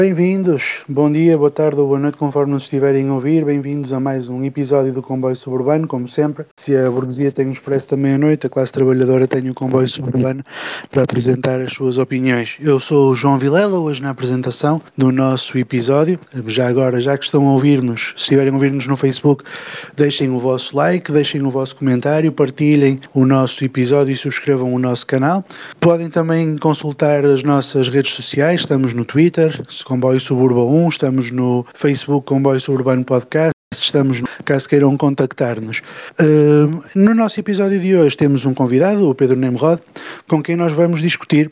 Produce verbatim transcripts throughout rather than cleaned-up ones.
Bem-vindos, bom dia, boa tarde ou boa noite, conforme nos estiverem a ouvir. Bem-vindos a mais um episódio do Comboio Suburbano, como sempre. Se a burguesia tem um expresso da meia-noite, a classe trabalhadora tem o Comboio Suburbano para apresentar as suas opiniões. Eu sou o João Vilela, hoje na apresentação do nosso episódio. Já agora, já que estão a ouvir-nos, se estiverem a ouvir-nos no Facebook, deixem o vosso like, deixem o vosso comentário, partilhem o nosso episódio e subscrevam o nosso canal. Podem também consultar as nossas redes sociais, estamos no Twitter, Comboio Suburba um, estamos no Facebook Comboio Suburbano Podcast, estamos no caso queiram contactar-nos. Uh, no nosso episódio de hoje temos um convidado, o Pedro Nemrod, com quem nós vamos discutir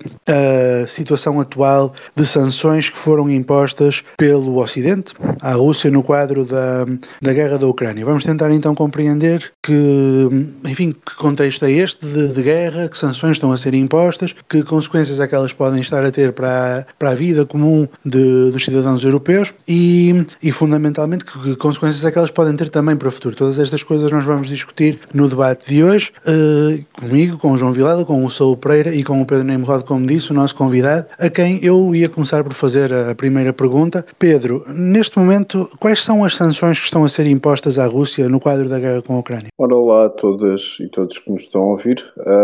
a situação atual de sanções que foram impostas pelo Ocidente à Rússia no quadro da, da guerra da Ucrânia. Vamos tentar então compreender que, enfim, que contexto é este de, de guerra, que sanções estão a ser impostas, que consequências é que elas podem estar a ter para, para a vida comum de, dos cidadãos europeus e, e fundamentalmente, que, que consequências é que elas podem ter também para o futuro. Todas estas coisas nós vamos discutir no debate de hoje, uh, comigo, com o João Vilela, com o Saúl Pereira e com o Pedro Nemrod, como disse, o nosso convidado, a quem eu ia começar por fazer a primeira pergunta. Pedro, neste momento, quais são as sanções que estão a ser impostas à Rússia no quadro da guerra com a Ucrânia? Ora, olá a todas e todos que nos estão a ouvir.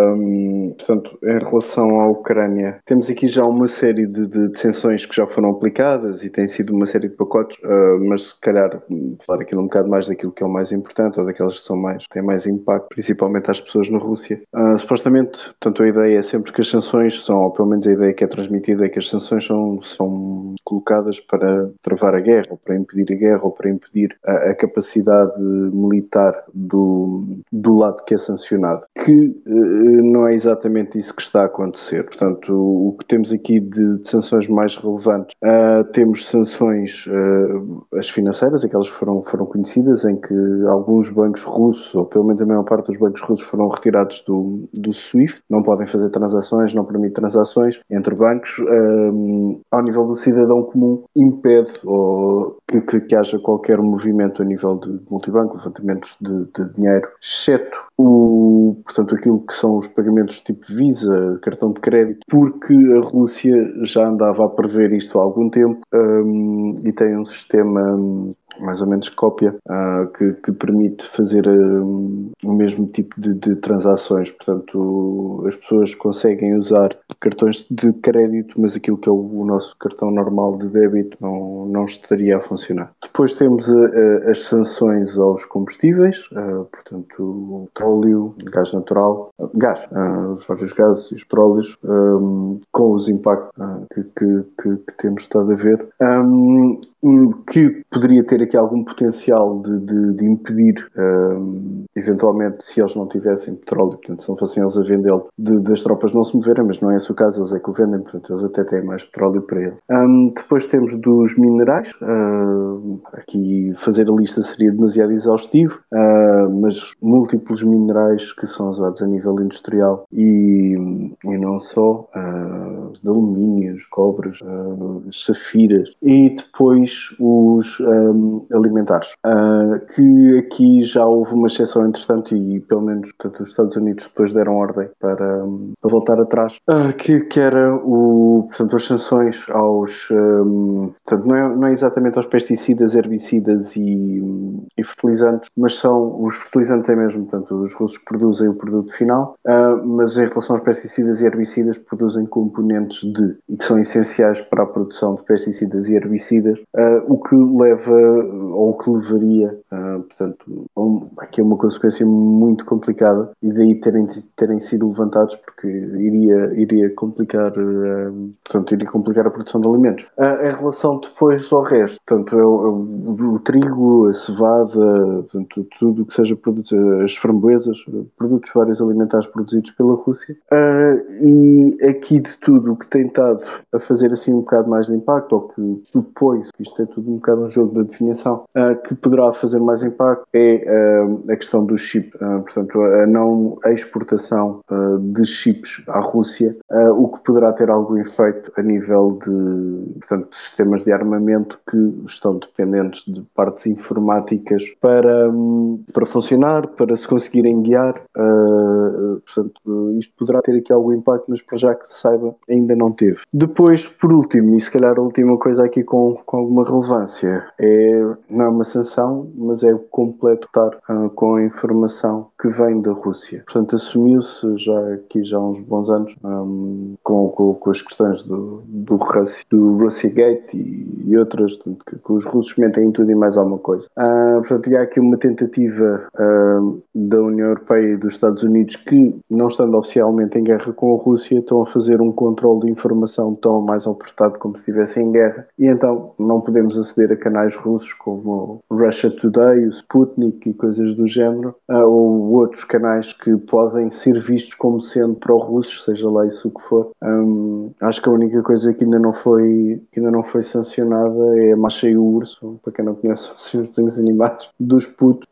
Um, portanto, em relação à Ucrânia, temos aqui já uma série de, de, de sanções que já foram aplicadas e tem sido uma série de pacotes, uh, mas se calhar falar aquilo um bocado mais daquilo que é o mais importante ou daquelas que são mais, têm mais impacto, principalmente às pessoas na Rússia. Uh, supostamente, portanto, a ideia é sempre que as sanções são, ou pelo menos a ideia que é transmitida é que as sanções são, são colocadas para travar a guerra, ou para impedir a guerra, ou para impedir a, a capacidade militar do, do lado que é sancionado, que uh, não é exatamente isso que está a acontecer. Portanto, o, o que temos aqui de, de sanções mais relevantes, uh, temos sanções, uh, as financeiras, aquelas que foram, foram conhecidas, em que alguns bancos russos, ou pelo menos a maior parte dos bancos russos, foram retirados do, do SWIFT, não podem fazer transações, não permite transações entre bancos. Um, ao nível do cidadão comum, impede ou que, que, que haja qualquer movimento a nível de multibanco, levantamentos de, de dinheiro, exceto o, portanto, aquilo que são os pagamentos tipo Visa, cartão de crédito, porque a Rússia já andava a prever isto há algum tempo um, e tem um sistema um, mais ou menos cópia, uh, que, que permite fazer uh, o mesmo tipo de, de transações. Portanto, as pessoas conseguem usar cartões de crédito, mas aquilo que é o, o nosso cartão normal de débito não, não estaria a funcionar. Depois temos uh, uh, as sanções aos combustíveis, uh, portanto, petróleo, gás natural, uh, gás, uh, os vários gases e os petróleos, um, com os impactos uh, que, que, que, que temos estado a ver. Um, que poderia ter aqui algum potencial de, de, de impedir, um, eventualmente, se eles não tivessem petróleo, portanto, se não fossem eles a vendê-lo, de, das tropas não se moverem, mas não é esse o caso, eles é que o vendem, portanto, eles até têm mais petróleo para ele. Um, depois temos dos minerais, uh, aqui fazer a lista seria demasiado exaustivo, uh, mas múltiplos minerais que são usados a nível industrial e, e não só, uh, de alumínios, cobres, uh, safiras, e depois os um, alimentares, uh, que aqui já houve uma exceção entretanto e pelo menos portanto, os Estados Unidos depois deram ordem para, um, para voltar atrás, uh, que, que era o, portanto, as sanções aos, um, portanto, não é, não é exatamente aos pesticidas, herbicidas e, e fertilizantes, mas são os fertilizantes é mesmo, portanto os russos produzem o produto final, uh, mas em relação aos pesticidas e herbicidas produzem componentes de, e que são essenciais para a produção de pesticidas e herbicidas, uh, o que leva, ou o que levaria, uh, portanto, um, aqui é uma consequência muito complicada e daí terem, terem sido levantados porque iria, iria complicar, uh, portanto, iria complicar a produção de alimentos. Uh, em relação depois ao resto, portanto, é o, o, o trigo, a cevada, portanto, tudo o que seja produtos, as framboesas, produtos vários alimentares produzidos pela Rússia, uh, e aqui de tudo o que tem estado a fazer assim um bocado mais de impacto, ou que supõe-se que isto é tudo um bocado um jogo da definição, uh, que poderá fazer mais impacto impacto é uh, a questão do chip, uh, portanto, a não a exportação uh, de chips à Rússia, uh, o que poderá ter algum efeito a nível de, portanto, de sistemas de armamento que estão dependentes de partes informáticas para, um, para funcionar, para se conseguirem guiar. Uh, portanto, uh, isto poderá ter aqui algum impacto, mas para já que se saiba, ainda não teve. Depois, por último, e se calhar a última coisa aqui com, com alguma relevância, é, não é uma sanção, mas é o completo estar uh, com a informação que vem da Rússia. Portanto, assumiu-se já aqui já há uns bons anos um, com, com, com as questões do, do, Russia, do Russiagate e, e outras, que, que os russos mentem em tudo e mais alguma coisa. Uh, portanto, há aqui uma tentativa uh, da União Europeia e dos Estados Unidos que, não estando oficialmente em guerra com a Rússia, estão a fazer um controle de informação tão mais apertado como se estivessem em guerra, e então não podemos aceder a canais russos como o Russia Today, o Sputnik e coisas do género, uh, ou outros canais que podem ser vistos como sendo pró-russos, seja lá isso o que for. Um, acho que a única coisa que ainda não foi, que ainda não foi sancionada é a Masha e o Urso, para quem não conhece os seus desenhos animados, dos putos.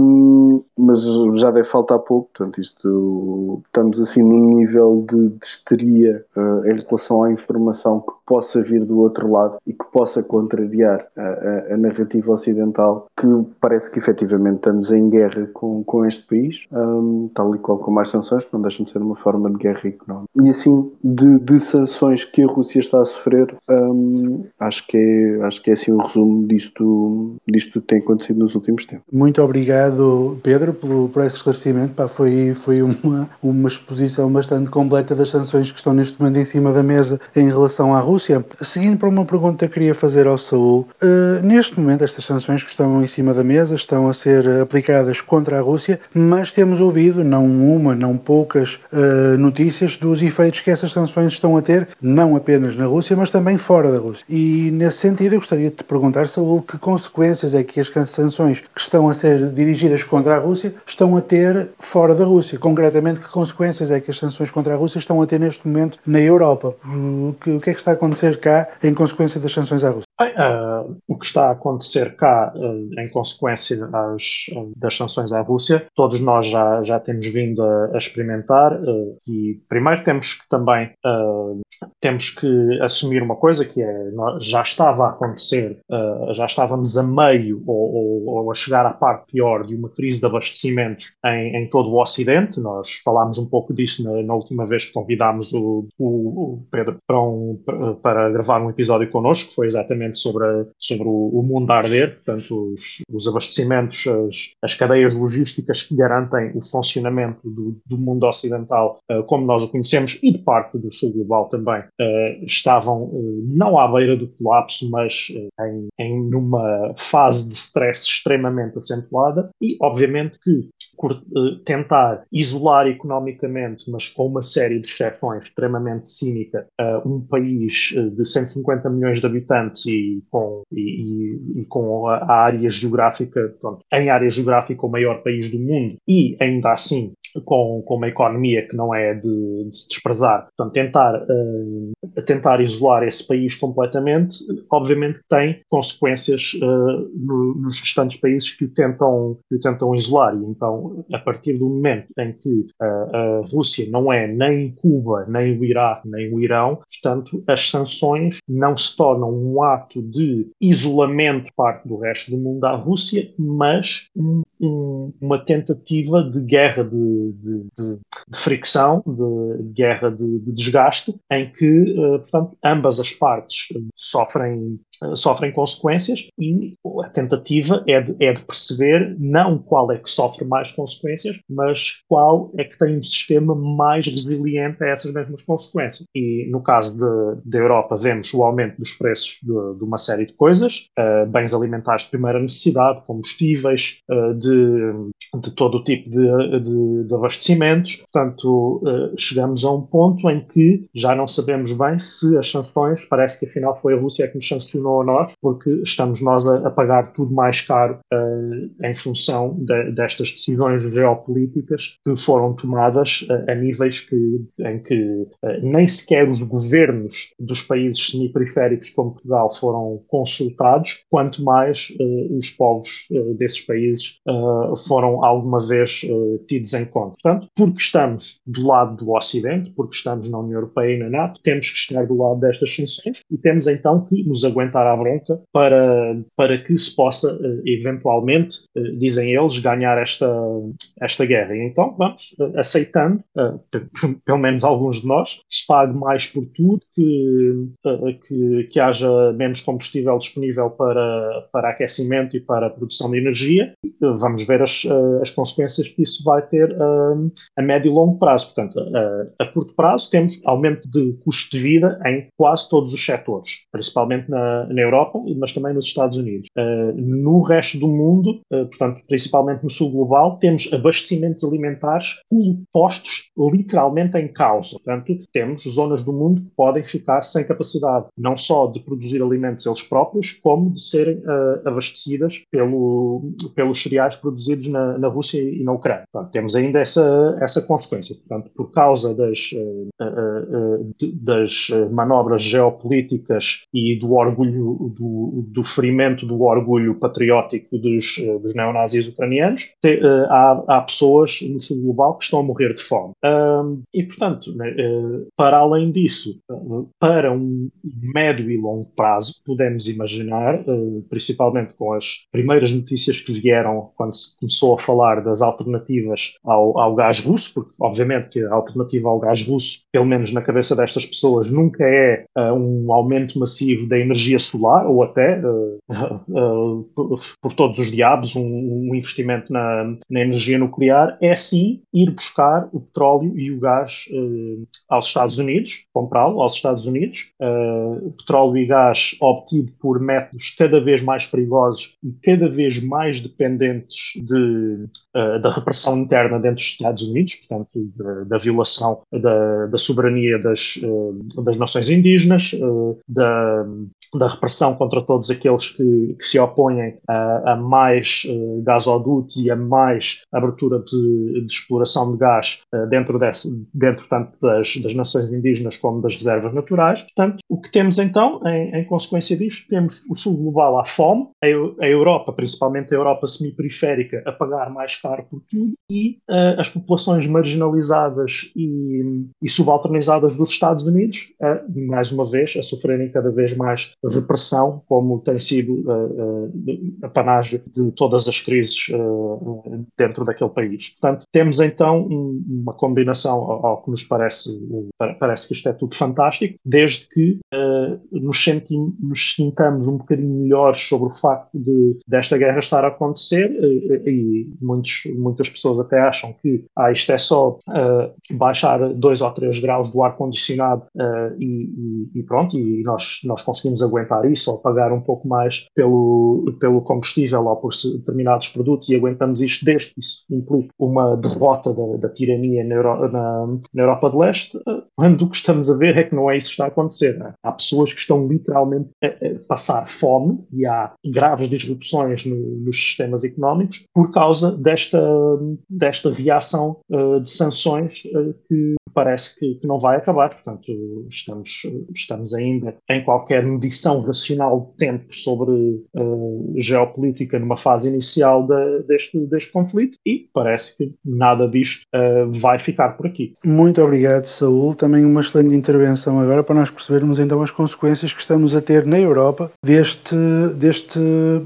Um, mas já deve faltar pouco, portanto isto, estamos assim num nível de, de histeria uh, em relação à informação que possa vir do outro lado e que possa contrariar a, a, a narrativa ocidental, que parece que efetivamente estamos em guerra com, com este país, um, tal e qual como as sanções, que não deixam de ser uma forma de guerra económica. E assim, de, de sanções que a Rússia está a sofrer, um, acho, que é, acho que é assim o resumo disto, disto que tem acontecido nos últimos tempos. Muito obrigado, Pedro, pelo, por esse esclarecimento. Pá, foi foi uma, uma exposição bastante completa das sanções que estão neste momento em cima da mesa em relação à Rússia. Seguindo para uma pergunta que queria fazer ao Saúl, uh, neste momento estas sanções que estão em cima da mesa estão a ser aplicadas contra a Rússia, mas temos ouvido, não uma, não poucas uh, notícias dos efeitos que essas sanções estão a ter, não apenas na Rússia, mas também fora da Rússia. E nesse sentido eu gostaria de te perguntar, Saúl, que consequências é que as sanções que estão a ser dirigidas contra a Rússia estão a ter fora da Rússia? Concretamente, que consequências é que as sanções contra a Rússia estão a ter neste momento na Europa? O que, o que é que está a acontecer cá em consequência das sanções à Rússia? Bem, uh, o que está a acontecer cá uh, em consequência das, uh, das sanções à Rússia, todos nós já, já temos vindo a, a experimentar uh, e primeiro temos que também uh, temos que assumir uma coisa que é, já estava a acontecer, uh, já estávamos a meio ou, ou, ou a chegar à parte pior de uma crise de abastecimentos em, em todo o Ocidente. Nós falámos um pouco disso na, na última vez que convidámos o, o, o Pedro para, um, para gravar um episódio connosco, que foi exatamente sobre, a, sobre o, o mundo a arder, portanto os, os abastecimentos, as, as cadeias logísticas que garantem o funcionamento do, do mundo ocidental uh, como nós o conhecemos e de parte do sul global também, uh, estavam uh, não à beira do colapso, mas uh, em, em numa fase de stress extremamente acentuada e obviamente que uh, tentar isolar economicamente, mas com uma série de exceções extremamente cínica, uh, um país uh, de cento e cinquenta milhões de habitantes e com, e, e, e com a, a área geográfica, pronto, em área geográfica o maior país do mundo e ainda assim com, com uma economia que não é de, de se desprezar. Portanto, tentar, uh, tentar isolar esse país completamente, obviamente tem consequências uh, no, nos restantes países que o tentam, que o tentam isolar. E então, a partir do momento em que uh, a Rússia não é nem Cuba, nem o Iraque, nem o Irão, portanto, as sanções não se tornam um ato de isolamento parte do resto do mundo à Rússia, mas um, um, uma tentativa de guerra de, de, de, de fricção, de guerra de, de desgaste, em que, uh, portanto, ambas as partes uh, sofrem, uh, sofrem consequências e a tentativa é de, é de perceber não qual é que sofre mais consequências, mas qual é que tem um sistema mais resiliente a essas mesmas consequências. E no caso da Europa vemos o aumento dos preços de, de uma série de coisas, uh, bens alimentares de primeira necessidade, combustíveis, uh, de de todo o tipo de, de, de abastecimentos. Portanto, uh, chegamos a um ponto em que já não sabemos bem se as sanções, parece que afinal foi a Rússia que nos sancionou a nós, porque estamos nós a, a pagar tudo mais caro uh, em função de, destas decisões geopolíticas que foram tomadas uh, a níveis que, em que uh, nem sequer os governos dos países semiperiféricos como Portugal foram consultados, quanto mais uh, os povos uh, desses países uh, foram alguma vez uh, tidos em conta. Portanto, porque estamos do lado do Ocidente, porque estamos na União Europeia e na NATO, temos que estar do lado destas sanções e temos então que nos aguentar à bronca para, para que se possa uh, eventualmente, uh, dizem eles, ganhar esta, esta guerra. E então vamos uh, aceitando, uh, pelo menos alguns de nós, que se pague mais por tudo, que, uh, que, que haja menos combustível disponível para, para aquecimento e para a produção de energia. Uh, vamos ver as, uh, as consequências que isso vai ter uh, a médio e longo prazo. Portanto, uh, a curto prazo temos aumento de custo de vida em quase todos os setores, principalmente na, na Europa, mas também nos Estados Unidos. Uh, no resto do mundo, uh, portanto, principalmente no sul global, temos abastecimentos alimentares postos literalmente em causa. Portanto, temos zonas do mundo que podem ficar sem capacidade, não só de produzir alimentos eles próprios, como de serem uh, abastecidas pelo, pelos cereais produzidos na, na Rússia e na Ucrânia. Portanto, temos ainda essa, essa consequência. Portanto, por causa das, uh, uh, uh, das manobras geopolíticas e do orgulho, do, do ferimento do orgulho patriótico dos, uh, dos neonazis ucranianos, te, uh, há, há pessoas no sul global que estão a morrer de fome. Uh, e, portanto, né, uh, para além disso, uh, para um médio e longo prazo, podemos imaginar, uh, principalmente com as primeiras notícias que vieram quando se começou a falar das alternativas ao, ao gás russo, porque obviamente que a alternativa ao gás russo, pelo menos na cabeça destas pessoas, nunca é uh, um aumento massivo da energia solar, ou até, uh, uh, uh, por, por todos os diabos, um, um investimento na, na energia nuclear, é sim ir buscar o petróleo e o gás uh, aos Estados Unidos, comprá-lo aos Estados Unidos, uh, petróleo e gás obtido por métodos cada vez mais perigosos e cada vez mais dependentes de, uh, da repressão interna dentro dos Estados Unidos, portanto, da, da violação da, da soberania das, uh, das nações indígenas, uh, da, da repressão contra todos aqueles que, que se opõem a, a mais uh, gasodutos e a mais abertura de, de exploração de gás uh, dentro, desse, dentro tanto das, das nações indígenas como das reservas naturais. Portanto, o que temos então, em, em consequência disto, temos o sul global à fome, a, a Europa, principalmente a Europa semiperiférica, a pagar mais caro por tudo e uh, as populações marginalizadas e, e subalternizadas dos Estados Unidos, uh, mais uma vez, a sofrerem cada vez mais repressão, como tem sido uh, uh, a panagem de todas as crises uh, dentro daquele país. Portanto, temos então um, uma combinação ao, ao que nos parece, uh, parece que isto é tudo fantástico, desde que uh, nos, sentim, nos sintamos um bocadinho melhores sobre o facto de desta guerra estar a acontecer uh, e muitos, muitas pessoas até acham que ah, isto é só uh, baixar dois ou três graus do ar-condicionado uh, e, e, e pronto, e nós, nós conseguimos aguentar isso ou pagar um pouco mais pelo, pelo combustível ou por determinados produtos e aguentamos isto desde que isso implica uma derrota da, da tirania na, Euro, na, na Europa de Leste, quando o que estamos a ver é que não é isso que está a acontecer. Não é? Há pessoas que estão literalmente a, a passar fome e há graves disrupções no, nos sistemas económicos por causa desta, desta reação uh, de sanções uh, que parece que, que não vai acabar. Portanto, estamos, estamos ainda em qualquer medição racional de tempo sobre uh, geopolítica numa fase inicial de, deste, deste conflito e parece que nada disto uh, vai ficar por aqui. Muito obrigado, Saúl. Também uma excelente intervenção agora para nós percebermos então as consequências que estamos a ter na Europa deste, deste,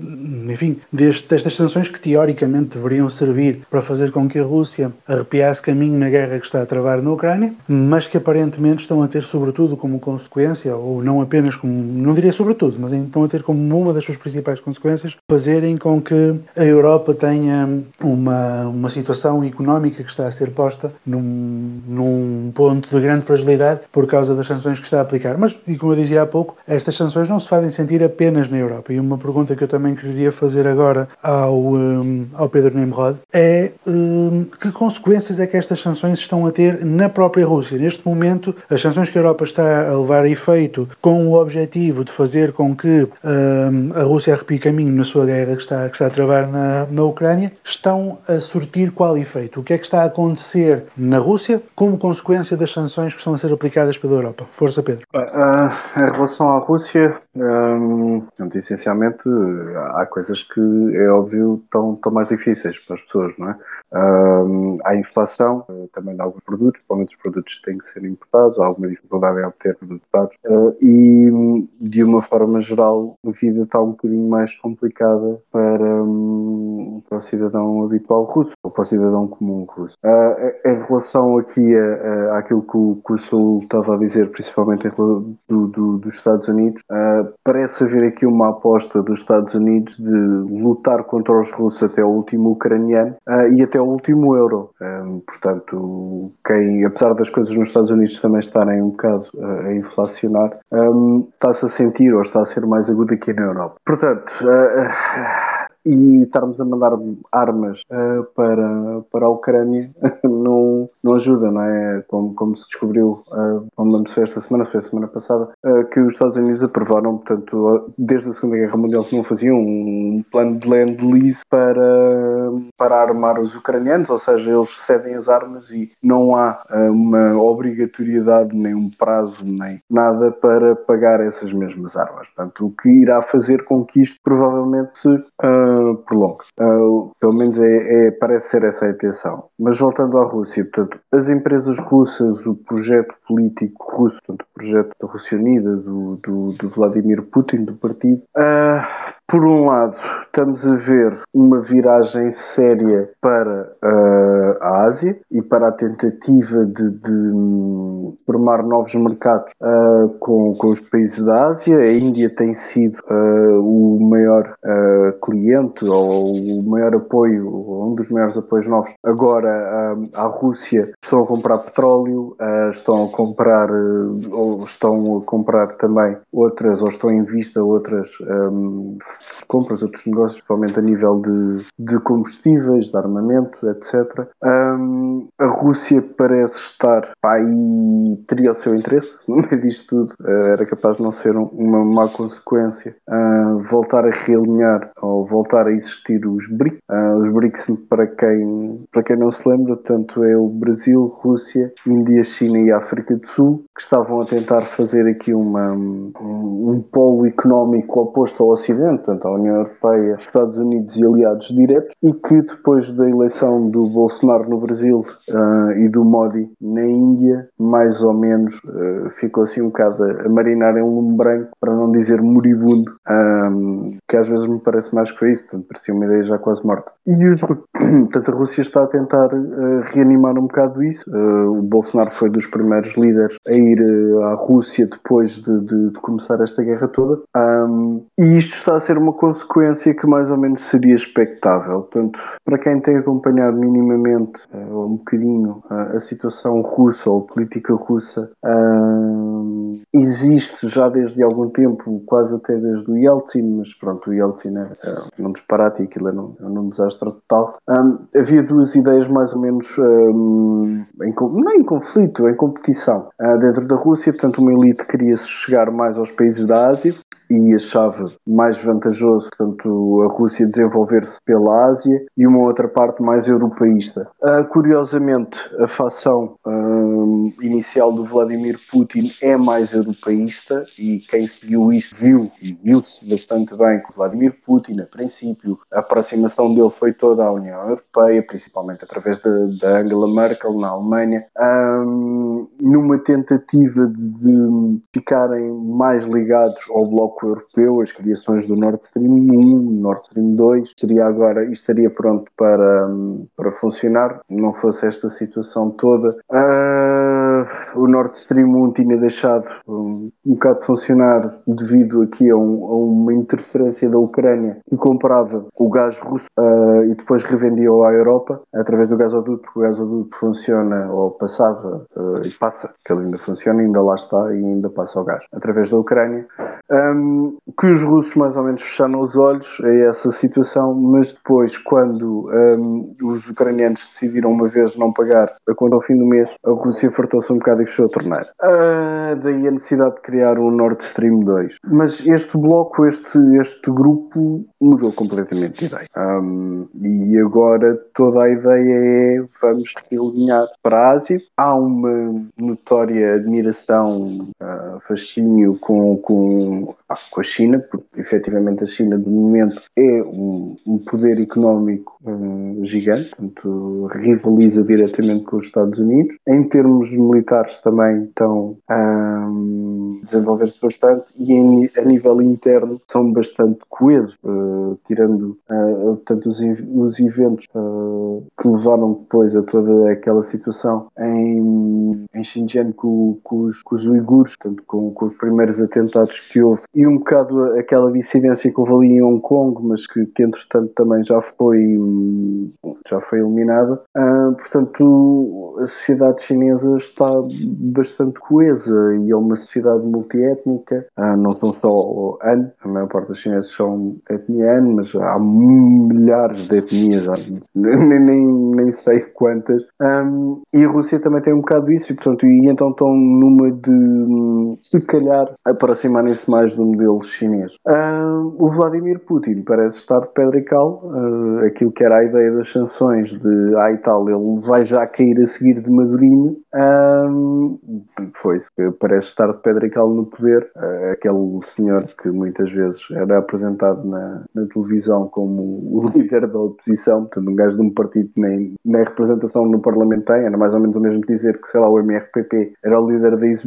enfim, deste, destas sanções que teoricamente deveriam servir para fazer com que a Rússia arrepiasse caminho na guerra que está a travar na Ucrânia, Ucrânia, mas que aparentemente estão a ter sobretudo como consequência, ou não apenas como, não diria sobretudo, mas estão a ter como uma das suas principais consequências, fazerem com que a Europa tenha uma, uma situação económica que está a ser posta num, num ponto de grande fragilidade por causa das sanções que está a aplicar. Mas, e como eu dizia há pouco, estas sanções não se fazem sentir apenas na Europa. E uma pergunta que eu também queria fazer agora ao, um, ao Pedro Nimrod é um, que consequências é que estas sanções estão a ter na própria Rússia? Neste momento, as sanções que a Europa está a levar a efeito com o objetivo de fazer com que um, a Rússia arrepie caminho na sua guerra que está, que está a travar na, na Ucrânia, estão a surtir qual efeito? O que é que está a acontecer na Rússia como consequência das sanções que estão a ser aplicadas pela Europa? Força, Pedro. Uh, em relação à Rússia, um, essencialmente há coisas que, é óbvio, estão, estão mais difíceis para as pessoas, não é? Um, há inflação uh, também de alguns produtos, principalmente os produtos que têm que ser importados, há alguma dificuldade em obter produtos uh, e, de uma forma geral, a vida está um bocadinho mais complicada para, um, para o cidadão habitual russo, ou para o cidadão comum russo. Uh, em relação aqui a, a, àquilo que o, que o Saúl estava a dizer, principalmente em, do, do, dos Estados Unidos, uh, parece haver aqui uma aposta dos Estados Unidos de lutar contra os russos até o último ucraniano uh, e até o último euro. Um, portanto, quem, apesar das coisas nos Estados Unidos também estarem um bocado uh, a inflacionar, um, está-se a sentir ou está a ser mais agudo aqui na Europa. Portanto, uh, uh, e estarmos a mandar armas uh, para, para a Ucrânia não, não ajuda, não é? Como, como se descobriu, uh, como foi esta semana, foi a semana passada, uh, que os Estados Unidos aprovaram, portanto, desde a Segunda Guerra Mundial que não faziam um plano de land-lease para, para armar os ucranianos, ou seja, eles cedem as armas e não há uh, uma obrigatoriedade, nem um prazo, nem nada para pagar essas mesmas armas. Portanto, o que irá fazer com que isto provavelmente se uh, prolongue. Uh, pelo menos é, é, parece ser essa a intenção. Mas voltando à Rússia, portanto, as empresas russas, o projeto político russo, portanto, o projeto da Rússia Unida, do, do, do Vladimir Putin, do partido, uh, por um lado, estamos a ver uma viragem séria para uh, a Ásia e para a tentativa de, de formar novos mercados uh, com, com os países da Ásia. A Índia tem sido uh, o maior uh, cliente ou o maior apoio, um dos maiores apoios novos. Agora, uh, a Rússia estão a comprar petróleo, uh, estão a comprar, uh, ou estão a comprar também outras, ou estão em vista outras um, compras, outros negócios, principalmente a nível de, de combustíveis, de armamento, etcétera. Um, a Rússia parece estar aí, teria o seu interesse no meio disto tudo, uh, era capaz de não ser um, uma má consequência uh, voltar a realinhar ou voltar a existir os B R I C. Uh, os B R I C, para quem, para quem não se lembra, tanto é o Brasil, Rússia, Índia, China e África do Sul, que estavam a tentar fazer aqui uma, um, um polo económico oposto ao Ocidente, portanto, à União Europeia, Estados Unidos e aliados diretos, e que depois da eleição do Bolsonaro no Brasil uh, e do Modi na Índia, mais ou menos uh, ficou assim um bocado a, a marinar em um lume branco, para não dizer moribundo, um, que às vezes me parece mais que foi isso, portanto, parecia uma ideia já quase morta. E os, portanto, a Rússia está a tentar uh, reanimar um bocado isso. Uh, o Bolsonaro foi dos primeiros líderes a ir uh, à Rússia depois de, de, de começar esta guerra toda. Um, e isto está a ser uma consequência que mais ou menos seria expectável. Portanto, para quem tem acompanhado minimamente uh, ou um bocadinho uh, a situação russa ou a política russa, uh, existe já desde algum tempo, quase até desde o Yeltsin, mas pronto, o Yeltsin é, é um disparate e aquilo é um, é um desastre total. Um, havia duas ideias mais ou menos um, em, não em conflito, em competição uh, dentro da Rússia. Portanto, uma elite queria-se chegar mais aos países da Ásia e achava mais vantajoso, portanto, a Rússia desenvolver-se pela Ásia, e uma outra parte mais europeísta. Uh, curiosamente, a facção uh, inicial do Vladimir Putin é mais europeísta, e quem seguiu isto viu, e viu-se bastante bem que o Vladimir Putin, a princípio, a aproximação dele foi toda à União Europeia, principalmente através da Angela Merkel na Alemanha, um, numa tentativa de, de ficarem mais ligados ao bloco europeu, as criações do Nord Stream um, Nord Stream dois, seria agora, isto estaria pronto para, para funcionar, não fosse esta situação toda. Uh, o Nord Stream um tinha deixado um, um bocado de funcionar devido aqui a, um, a uma interferência da Ucrânia que comprava o gás russo uh, e depois revendia-o à Europa através do gasoduto, porque o gasoduto funciona ou passava uh, e passa, que ele ainda funciona, ainda lá está e ainda passa o gás através da Ucrânia. Um, que os russos mais ou menos fecharam os olhos a essa situação, mas depois, quando um, os ucranianos decidiram uma vez não pagar a conta ao fim do mês, a Rússia fartou-se um bocado e fechou a torneira. Uh, daí a necessidade de criar o Nord Stream dois. Mas este bloco, este, este grupo mudou completamente de ideia. Um, e agora toda a ideia é vamos alinhar para a Ásia. Há uma notória admiração, uh, fascínio com, com, ah, com a China, porque efetivamente a China de momento é um, um poder económico um, gigante, portanto rivaliza diretamente com os Estados Unidos. Em termos militares também estão a um, desenvolver-se bastante e em, a nível interno são bastante coesos, uh, tirando uh, tanto os, os eventos uh, que levaram depois a toda aquela situação em, em Xinjiang com, com, os, com os uigures, portanto, com, com os primeiros atentados que houve e um bocado aquela dissidência que houve ali em Hong Kong, mas que, que entretanto também já foi, já foi eliminada. Uh, portanto, a sociedade chinesa está bastante coesa e é uma sociedade multiétnica. Uh, não são só Han, a maior parte dos chineses são etnia Han, mas há milhares de etnias, nem, nem, nem sei quantas. Um, e a Rússia também tem um bocado disso, e, portanto, e então estão numa de, se calhar, aproximarem-se mais do modelo chinês. Uh, o Vladimir Putin parece estar de pedra e cal. Uh, aquilo que era a ideia das sanções de ah e tal, ele vai já cair a seguir de madurinho. Um, foi-se, parece estar de pedra e cal no poder. Uh, aquele senhor que muitas vezes era apresentado na, na televisão como o líder da oposição, portanto um gajo de um partido que nem, nem representação no Parlamento tem, era mais ou menos o mesmo que dizer que, sei lá, o M R P P era o líder da,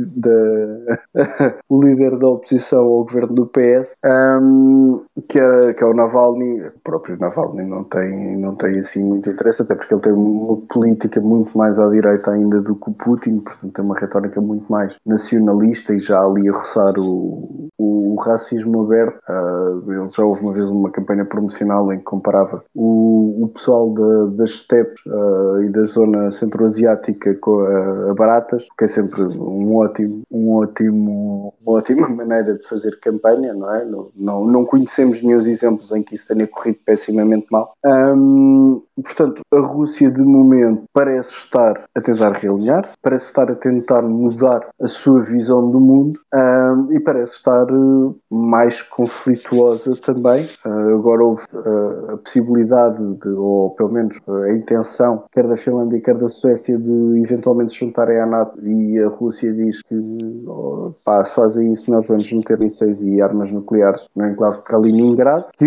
da o líder da oposição ao governo do P S, um, que, é, que é o Navalny. O próprio Navalny não tem, não tem assim muito interesse, até porque ele tem uma política muito mais à direita ainda do que o Putin, portanto tem uma retórica muito mais nacionalista e já ali a roçar o, o, o racismo aberto. Uh, ele já houve uma vez uma campanha promocional em que comparava o, o pessoal da, das steppes uh, e da zona centro-asiática com a, a baratas, que é sempre um ótimo, um ótimo, uma ótima maneira de fazer campanha, não é? Não, não, não conhecemos nenhum exemplos em que isso tenha corrido pessimamente mal. Um, portanto, a Rússia de momento parece estar a tentar realinhar-se, parece estar a tentar mudar a sua visão do mundo um, e parece estar uh, mais conflituosa também. Uh, agora houve uh, a possibilidade de, ou pelo menos uh, a intenção, quer da Finlândia quer da Suécia, de eventualmente se juntarem à NATO, e a Rússia diz que oh, pá, se fazem isso nós vamos meter mísseis e armas nucleares no enclave de Kaliningrado, que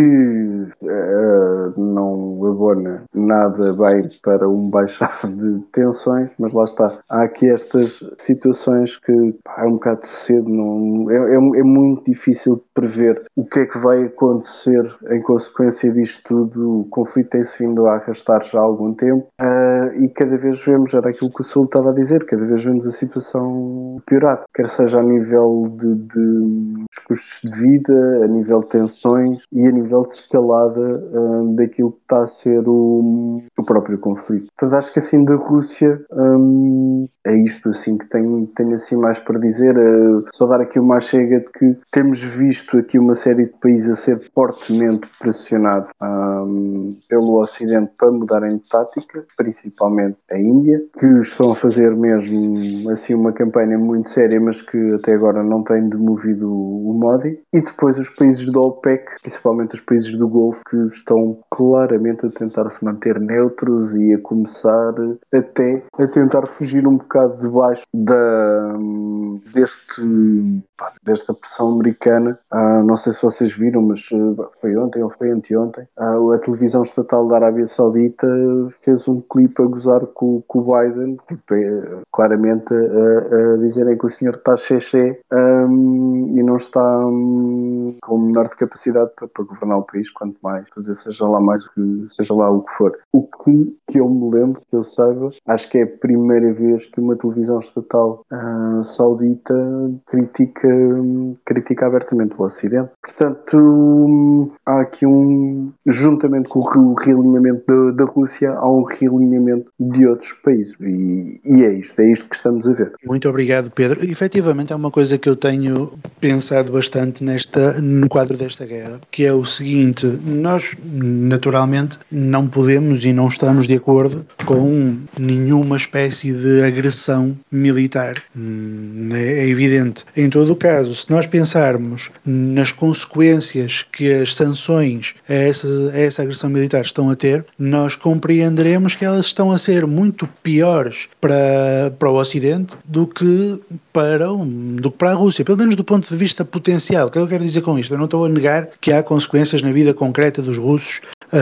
uh, não abona nada bem para um baixar de tensões, mas lá está. Há aqui estas situações que pá, é um bocado cedo, não, é, é, é muito difícil prever o que é que vai acontecer em consequência disto tudo. O conflito tem-se vindo a arrastar já há algum tempo uh, e cada vez vemos, era aquilo que o Sul estava a dizer, cada vez vemos a situação piorar, quer seja a nível de, de custos de vida, a nível de tensões e a nível de escalada uh, daquilo que está a ser o, o próprio conflito. Portanto, acho que assim da Rússia um, é isto assim que tenho, tenho assim mais para dizer. Uh, só dar aqui uma chega de que temos visto aqui uma série de países a ser fortemente pressionados um, pelo Ocidente para mudarem de tática, principalmente a Índia, que estão a fazer mesmo assim uma campanha muito séria, mas que até agora não tem demovido o Modi. E depois os países da OPEC, principalmente os países do Golfo, que estão claramente a tentar se manter neutros e a começar até a tentar fugir um bocado debaixo da, deste, desta pressão americana. Uh, não sei se vocês viram, mas uh, foi ontem ou foi anteontem, uh, a televisão estatal da Arábia Saudita fez um clipe a gozar com, com o Biden, tipo, é, claramente a, a dizerem que o senhor está xexé um, e não está um, com o menor de capacidade para, para governar o país, quanto mais fazer seja lá mais o que seja lá o que for. for. O que, que eu me lembro, que eu saiba, acho que é a primeira vez que uma televisão estatal uh, saudita critica, critica abertamente o Ocidente. Portanto, um, há aqui um, juntamente com o realinhamento da, da Rússia, há um realinhamento de outros países. E, e é isto, é isto que estamos a ver. Muito obrigado, Pedro. Efetivamente é uma coisa que eu tenho pensado bastante nesta, no quadro desta guerra, que é o seguinte: nós naturalmente não podemos e não estamos de acordo com nenhuma espécie de agressão militar. É evidente. Em todo o caso, se nós pensarmos nas consequências que as sanções a essa, a essa agressão militar estão a ter, nós compreenderemos que elas estão a ser muito piores para, para o Ocidente do que para, do que para a Rússia, pelo menos do ponto de vista potencial. O que eu quero dizer com isto? Eu não estou a negar que há consequências na vida concreta dos russos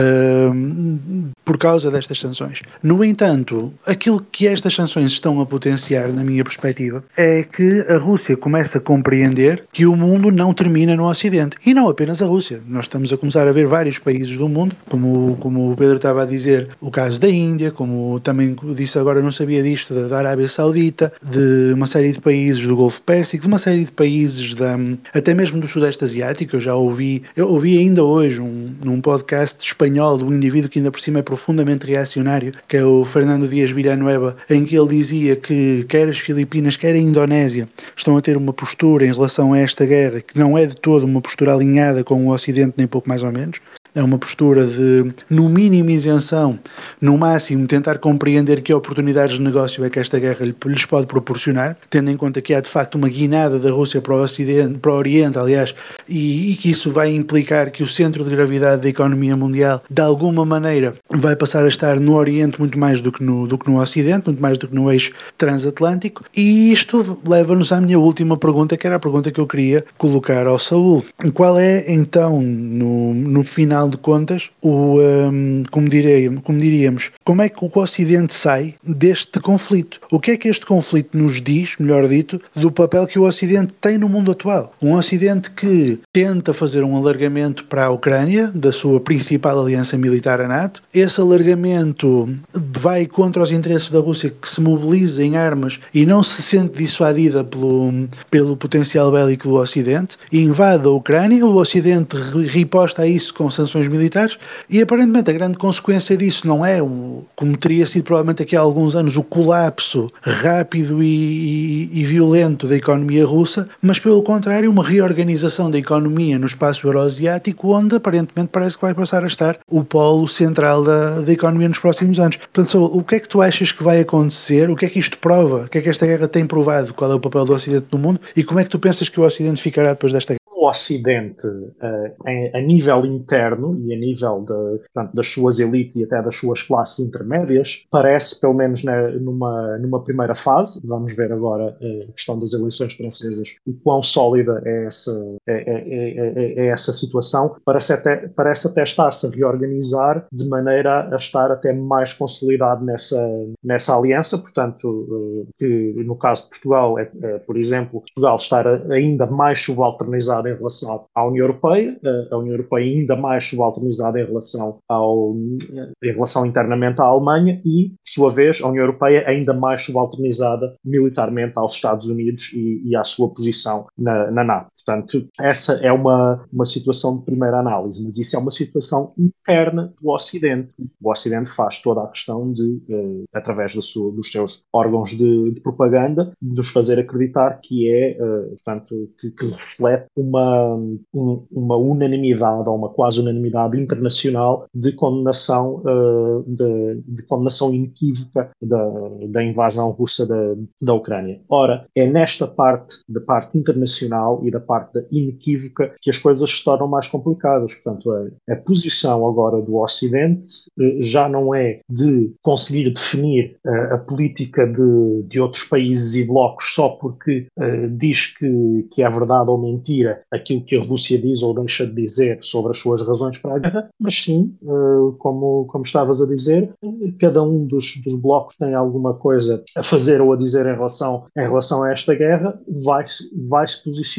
Uh, por causa destas sanções. No entanto, aquilo que estas sanções estão a potenciar, na minha perspectiva, é que a Rússia começa a compreender que o mundo não termina no Ocidente. E não apenas a Rússia. Nós estamos a começar a ver vários países do mundo, como, como o Pedro estava a dizer, o caso da Índia, como também disse agora, não sabia disto, da Arábia Saudita, de uma série de países do Golfo Pérsico, de uma série de países da, até mesmo do Sudeste Asiático. Eu já ouvi, eu ouvi ainda hoje um, num podcast espanhol do indivíduo que ainda por cima é profundamente reacionário, que é o Fernando Dias Villanueva, em que ele dizia que quer as Filipinas, quer a Indonésia estão a ter uma postura em relação a esta guerra que não é de todo uma postura alinhada com o Ocidente, nem pouco mais ou menos. É uma postura de, no mínimo, isenção, no máximo, tentar compreender que oportunidades de negócio é que esta guerra lhes pode proporcionar, tendo em conta que há, de facto, uma guinada da Rússia para o Ocidente, para o Oriente, aliás, e, e que isso vai implicar que o centro de gravidade da economia mundial, de alguma maneira, vai passar a estar no Oriente muito mais do que no, do que no Ocidente, muito mais do que no eixo transatlântico. E isto leva-nos à minha última pergunta, que era a pergunta que eu queria colocar ao Saúl. Qual é, então, no, no final de contas, o, um, como, direi, como diríamos, como é que o Ocidente sai deste conflito? O que é que este conflito nos diz, melhor dito, do papel que o Ocidente tem no mundo atual? Um Ocidente que tenta fazer um alargamento para a Ucrânia, da sua principal aliança militar, a NATO. Esse alargamento vai contra os interesses da Rússia, que se mobiliza em armas e não se sente dissuadida pelo, pelo potencial bélico do Ocidente, e invade a Ucrânia. O Ocidente riposta a isso com sanções militares, e aparentemente a grande consequência disso não é, o, como teria sido provavelmente aqui há alguns anos, o colapso rápido e, e, e violento da economia russa, mas pelo contrário uma reorganização da economia no espaço euroasiático, onde aparentemente parece que vai passar a estar o polo central da, da economia nos próximos anos. Portanto, o que é que tu achas que vai acontecer? O que é que isto prova? O que é que esta guerra tem provado? Qual é o papel do Ocidente no mundo? E como é que tu pensas que o Ocidente ficará depois desta guerra? O Ocidente, uh, a nível interno e a nível de, portanto, das suas elites e até das suas classes intermédias, parece, pelo menos né, numa, numa primeira fase, vamos ver agora uh, a questão das eleições francesas, o quão sólida é essa, é, é, é, é essa situação, parece até, parece até estar-se a reorganizar de maneira a estar até mais consolidado nessa, nessa aliança, portanto, uh, que no caso de Portugal, é, é, por exemplo, Portugal estar ainda mais subalternizado em relação à União Europeia, a União Europeia ainda mais subalternizada em relação, ao, em relação internamente à Alemanha e, por sua vez, a União Europeia ainda mais subalternizada militarmente aos Estados Unidos e, e à sua posição na, na NATO. Portanto, essa é uma, uma situação de primeira análise, mas isso é uma situação interna do Ocidente. O Ocidente faz toda a questão de, eh, através do seu, dos seus órgãos de, de propaganda, de nos fazer acreditar que é, eh, portanto, que, que reflete uma Um, uma unanimidade ou uma quase unanimidade internacional de condenação, uh, de, de condenação inequívoca da, da invasão russa da, da Ucrânia. Ora, é nesta parte, da parte internacional e da parte da inequívoca, que as coisas se tornam mais complicadas. Portanto, a, a posição agora do Ocidente uh, já não é de conseguir definir uh, a política de, de outros países e blocos só porque uh, diz que, que é verdade ou mentira aquilo que a Rússia diz ou deixa de dizer sobre as suas razões para a guerra, mas sim, como, como estavas a dizer, cada um dos, dos blocos tem alguma coisa a fazer ou a dizer em relação, em relação a esta guerra, vai, vai se posicionando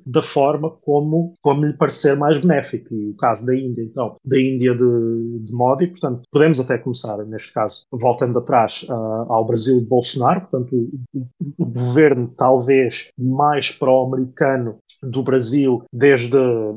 da forma como, como lhe parecer mais benéfico. E o caso da Índia, então, da Índia de, de Modi, portanto, podemos até começar, neste caso, voltando atrás uh, ao Brasil de Bolsonaro, portanto, o, o, o governo talvez mais pró-americano do Brasil desde,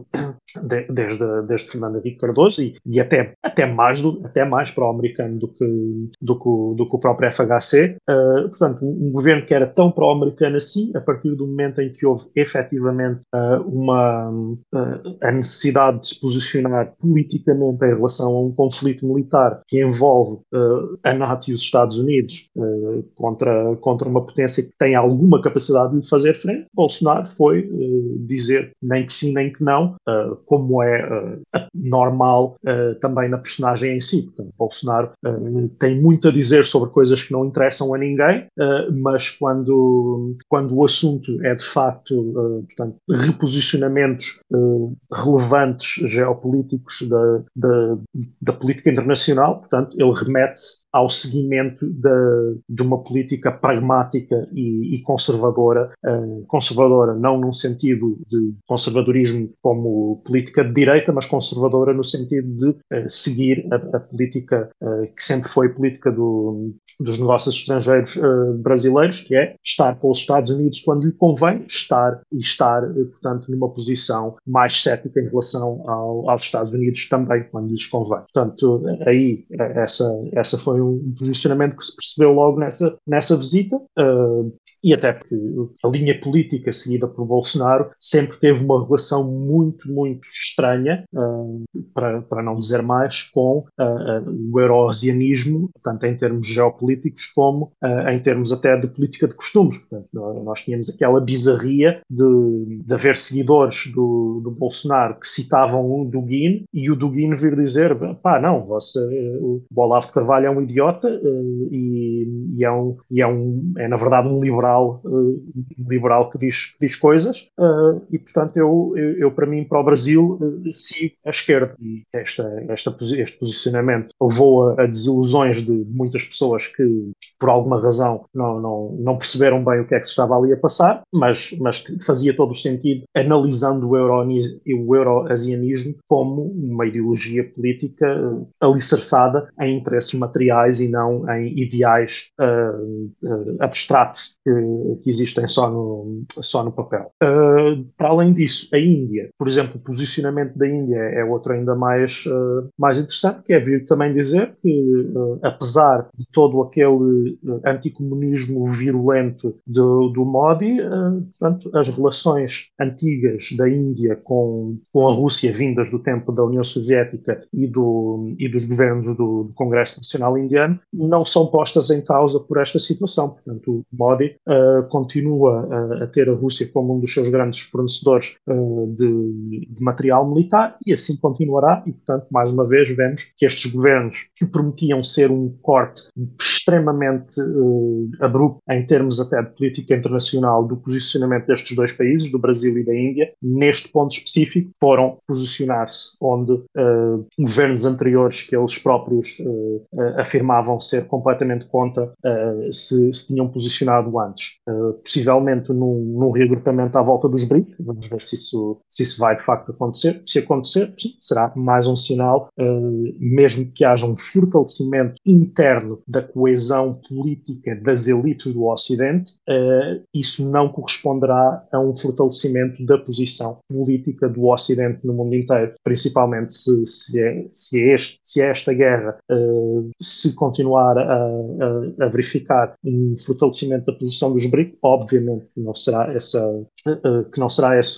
de, desde, desde Fernando Henrique Cardoso e, e até, até mais, do, até mais pró-americano do que, do, que, do que o próprio F H C. Uh, portanto, um, um governo que era tão pró-americano assim, a partir do momento em que houve efetivamente uh, uma, uh, a necessidade de se posicionar politicamente em relação a um conflito militar que envolve uh, a NATO e os Estados Unidos uh, contra, contra uma potência que tem alguma capacidade de lhe fazer frente, Bolsonaro foi uh, dizer nem que sim, nem que não, uh, como é uh, normal uh, também na personagem em si. Portanto, Bolsonaro uh, tem muito a dizer sobre coisas que não interessam a ninguém, uh, mas quando, quando o assunto é de facto uh, portanto, reposicionamentos uh, relevantes geopolíticos da, da, da política internacional, portanto, ele remete-se ao seguimento de, de uma política pragmática e, e conservadora, uh, conservadora não num sentido de conservadorismo como política de direita, mas conservadora no sentido de uh, seguir a, a política uh, que sempre foi política do, dos negócios estrangeiros uh, brasileiros, que é estar com os Estados Unidos quando lhe convém, estar e estar, uh, portanto, numa posição mais cética em relação ao, aos Estados Unidos também quando lhes convém. Portanto, aí essa, essa foi um posicionamento que se percebeu logo nessa, nessa visita, uh, e até porque a linha política seguida por Bolsonaro sempre teve uma relação muito, muito estranha, uh, para, para não dizer mais, com uh, uh, o euroasianismo, tanto em termos geopolíticos como uh, em termos até de política de costumes. Portanto, nós tínhamos aquela bizarria de, de haver seguidores do, do Bolsonaro que citavam o Dugin e o Dugin vir dizer, pá, não, você, o Olavo de Carvalho é um idiota uh, e, e, é, um, e é, um, é, na verdade, um liberal, uh, um liberal que diz, que diz coisas, uh, e, portanto, eu, eu, eu, para mim, para o Brasil, uh, sigo a esquerda. E esta, esta, este posicionamento levou a, a desilusões de muitas pessoas que, por alguma razão, não, não, não perceberam bem o que é que se estava ali a passar, mas, mas fazia todo o sentido, analisando o, euro, o euroasianismo como uma ideologia política uh, alicerçada em interesses materiais e não em ideais uh, uh, abstratos que, que existem só no, só no papel. Uh, para além disso, a Índia, por exemplo, o posicionamento da Índia é outro ainda mais, uh, mais interessante, que é vir também dizer que, uh, apesar de todo aquele uh, anticomunismo virulento do, do Modi, uh, portanto, as relações antigas da Índia com, com a Rússia, vindas do tempo da União Soviética e, do, e dos governos do, do Congresso Nacional Indiano, não são postas em causa por esta situação. Portanto, o Modi uh, continua a, a ter a Rússia como um dos seus grandes fornecedores uh, de, de material militar e assim continuará. E, portanto, mais uma vez vemos que estes governos que prometiam ser um corte extremamente uh, abrupto em termos até de política internacional do posicionamento destes dois países, do Brasil e da Índia, neste ponto específico foram posicionar-se onde uh, governos anteriores que eles próprios uh, uh, afirmavam ser completamente contra uh, se, se tinham posicionado antes. Uh, possivelmente num, num reagrupamento à volta dos B R I C, vamos ver se isso, se isso vai de facto acontecer. Se acontecer, será mais um sinal, uh, mesmo que haja um fortalecimento interno da coesão política das elites do Ocidente, uh, isso não corresponderá a um fortalecimento da posição política do Ocidente no mundo inteiro, principalmente se, se, é, se, é, este, se é esta guerra uh, se continuar a, a, a verificar um fortalecimento da posição dos B R I C, obviamente que não será essa, uh, que não será essa,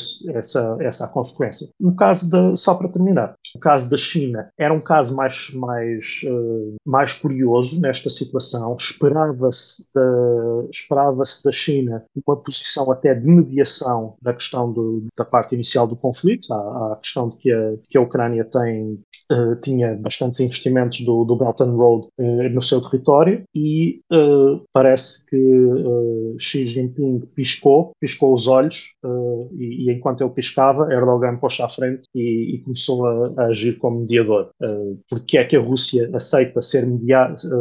essa, essa a consequência. No caso da, só para terminar, o caso da China era um caso mais, mais, uh, mais curioso nesta situação. Esperava-se da, esperava-se da China uma posição até de mediação da questão do, da parte inicial do conflito, a, a questão de que a, que a Ucrânia tem Uh, tinha bastantes investimentos do, do Belt and Road uh, no seu território e uh, parece que uh, Xi Jinping piscou, piscou os olhos uh, e, e enquanto ele piscava, Erdogan pôs-se à frente e, e começou a, a agir como mediador. Uh, porque é que a Rússia aceita ser mediada, uh,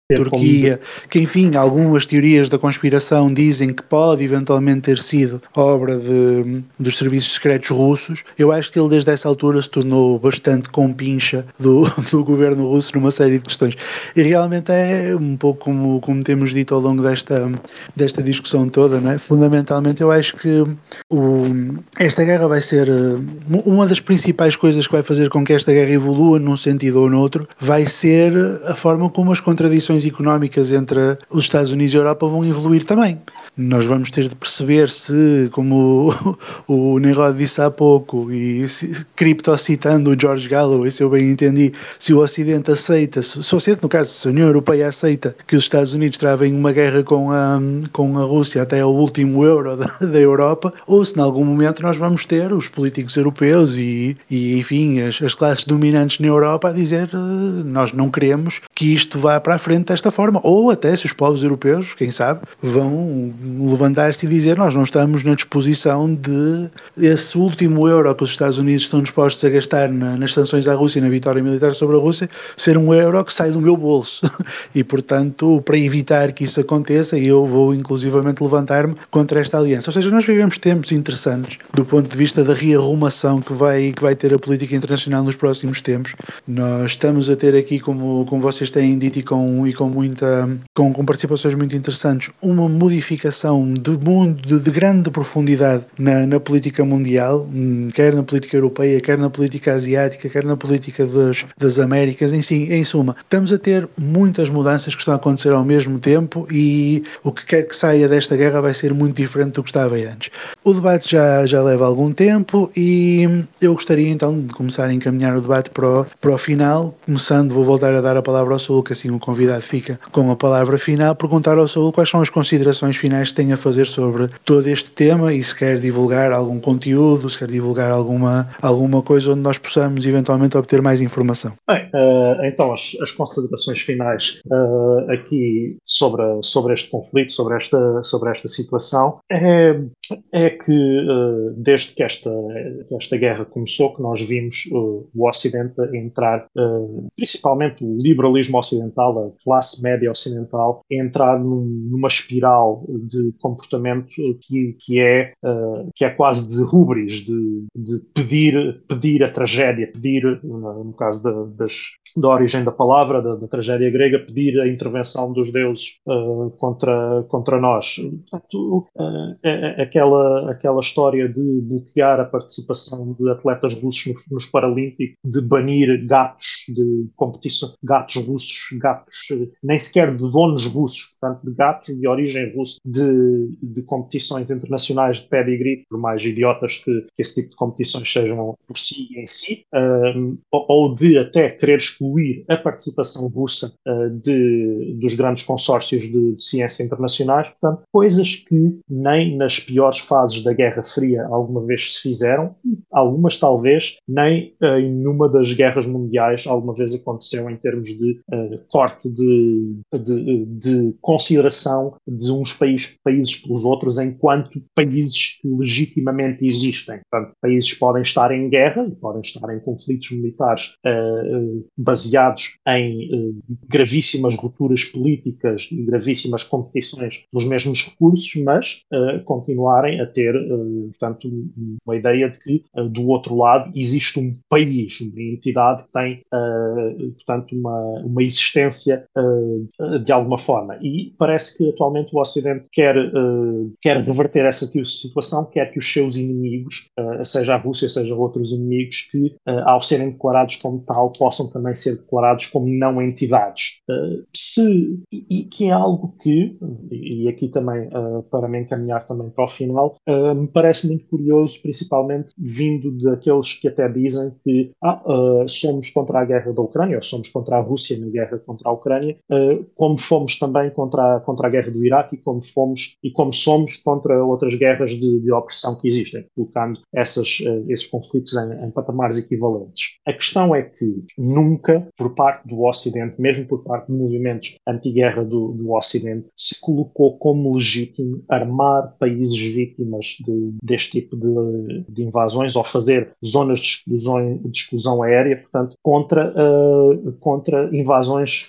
Turquia, que enfim, algumas teorias da conspiração dizem que pode eventualmente ter sido obra de, dos serviços secretos russos. Eu acho que ele desde essa altura se tornou bastante compincha do, do governo russo numa série de questões. E realmente é um pouco como, como temos dito ao longo desta, desta discussão toda, não é? Fundamentalmente eu acho que o, esta guerra vai ser uma das principais coisas que vai fazer com que esta guerra evolua num sentido ou noutro, vai ser a forma como as contradições económicas entre os Estados Unidos e a Europa vão evoluir também. Nós vamos ter de perceber se, como o, o Nimrod disse há pouco, e se, criptocitando o George Galloway, se eu bem entendi, se o Ocidente aceita, se, se o Ocidente, no caso, se a União Europeia aceita que os Estados Unidos travem uma guerra com a, com a Rússia até ao último euro da, da Europa, ou se em algum momento nós vamos ter os políticos europeus e, e enfim, as, as classes dominantes na Europa a dizer nós não queremos que isto vá para a frente desta forma, ou até se os povos europeus, quem sabe, vão levantar-se e dizer nós não estamos na disposição de esse último euro que os Estados Unidos estão dispostos a gastar na, nas sanções à Rússia e na vitória militar sobre a Rússia, ser um euro que sai do meu bolso. E, portanto, para evitar que isso aconteça, eu vou inclusivamente levantar-me contra esta aliança. Ou seja, nós vivemos tempos interessantes do ponto de vista da rearrumação que vai, que vai ter a política internacional nos próximos tempos. Nós estamos a ter aqui, como, como vocês têm dito e com, e com muita com, com participações muito interessantes, uma modificação de mundo de, de grande profundidade na, na política mundial, quer na política europeia, quer na política asiática, quer na política das, das Américas, em, si, em suma, estamos a ter muitas mudanças que estão a acontecer ao mesmo tempo e o que quer que saia desta guerra vai ser muito diferente do que estava antes. O debate já, já leva algum tempo e eu gostaria então de começar a encaminhar o debate para o, para o final, começando, vou voltar a dar a palavra ao Saúl, que assim o convidado fica com a palavra final, perguntar ao Saúl quais são as considerações finais que tem a fazer sobre todo este tema e se quer divulgar algum conteúdo, se quer divulgar alguma, alguma coisa onde nós possamos eventualmente obter mais informação. Bem, uh, então as, as considerações finais uh, aqui sobre, sobre este conflito, sobre esta, sobre esta situação, é, é que uh, desde que esta, que esta guerra começou, que nós vimos uh, o Ocidente entrar, uh, principalmente o liberalismo ocidental, a classe média ocidental, entrar num, numa espiral de comportamento que, que, é, uh, que é quase de rubris, de, de pedir, pedir a tragédia, pedir, no, no caso da, das, da origem da palavra, da, da tragédia grega, pedir a intervenção dos deuses uh, contra, contra nós. Portanto, uh, é, é aquela, aquela história de bloquear a participação de atletas russos nos, nos Paralímpicos, de banir gatos de competição, gatos russos, gatos nem sequer de donos russos, portanto de gatos de origem russa, de, de competições internacionais de pedigree, por mais idiotas que, que esse tipo de competições sejam por si em si, uh, ou de até querer excluir a participação russa uh, de, dos grandes consórcios de, de ciência internacionais, portanto, coisas que nem nas piores fases da Guerra Fria alguma vez se fizeram, algumas talvez nem uh, em nenhuma das guerras mundiais alguma vez aconteceu em termos de uh, corte de, de, de consideração de uns países, países pelos outros enquanto países que legitimamente existem. Portanto, países podem estar em guerra e podem estar em conflitos militares uh, baseados em uh, gravíssimas rupturas políticas e gravíssimas competições pelos mesmos recursos, mas uh, continuarem a ter, uh, portanto, uma ideia de que uh, do outro lado existe um país, uma entidade que tem, uh, portanto, uma, uma existência uh, de alguma forma. E parece que atualmente o Ocidente quer, uh, quer reverter essa situação, quer que os seus inimigos, uh, seja a Rússia, seja outros inimigos, que uh, ao serem declarados como tal, possam também ser declarados como não entidades. Uh, se, e que é algo que, e aqui também uh, para me encaminhar também para o final, uh, me parece muito curioso, principalmente vindo daqueles que até dizem que ah, uh, somos contra a guerra da Ucrânia, ou somos contra a Rússia na guerra contra a Ucrânia, uh, como fomos também contra a, contra a guerra do Iraque e como fomos e como somos contra outras guerras de, de opressão que existem, colocando essas, uh, esses conflitos em, em patamares equivalentes. A questão é que nunca, por parte do Ocidente, mesmo por parte de movimentos anti-guerra do, do Ocidente, se colocou como legítimo armar países vítimas de, deste tipo de, de invasões ou fazer zonas de exclusão, de exclusão aérea, portanto, contra, uh, contra invasões feitas pelos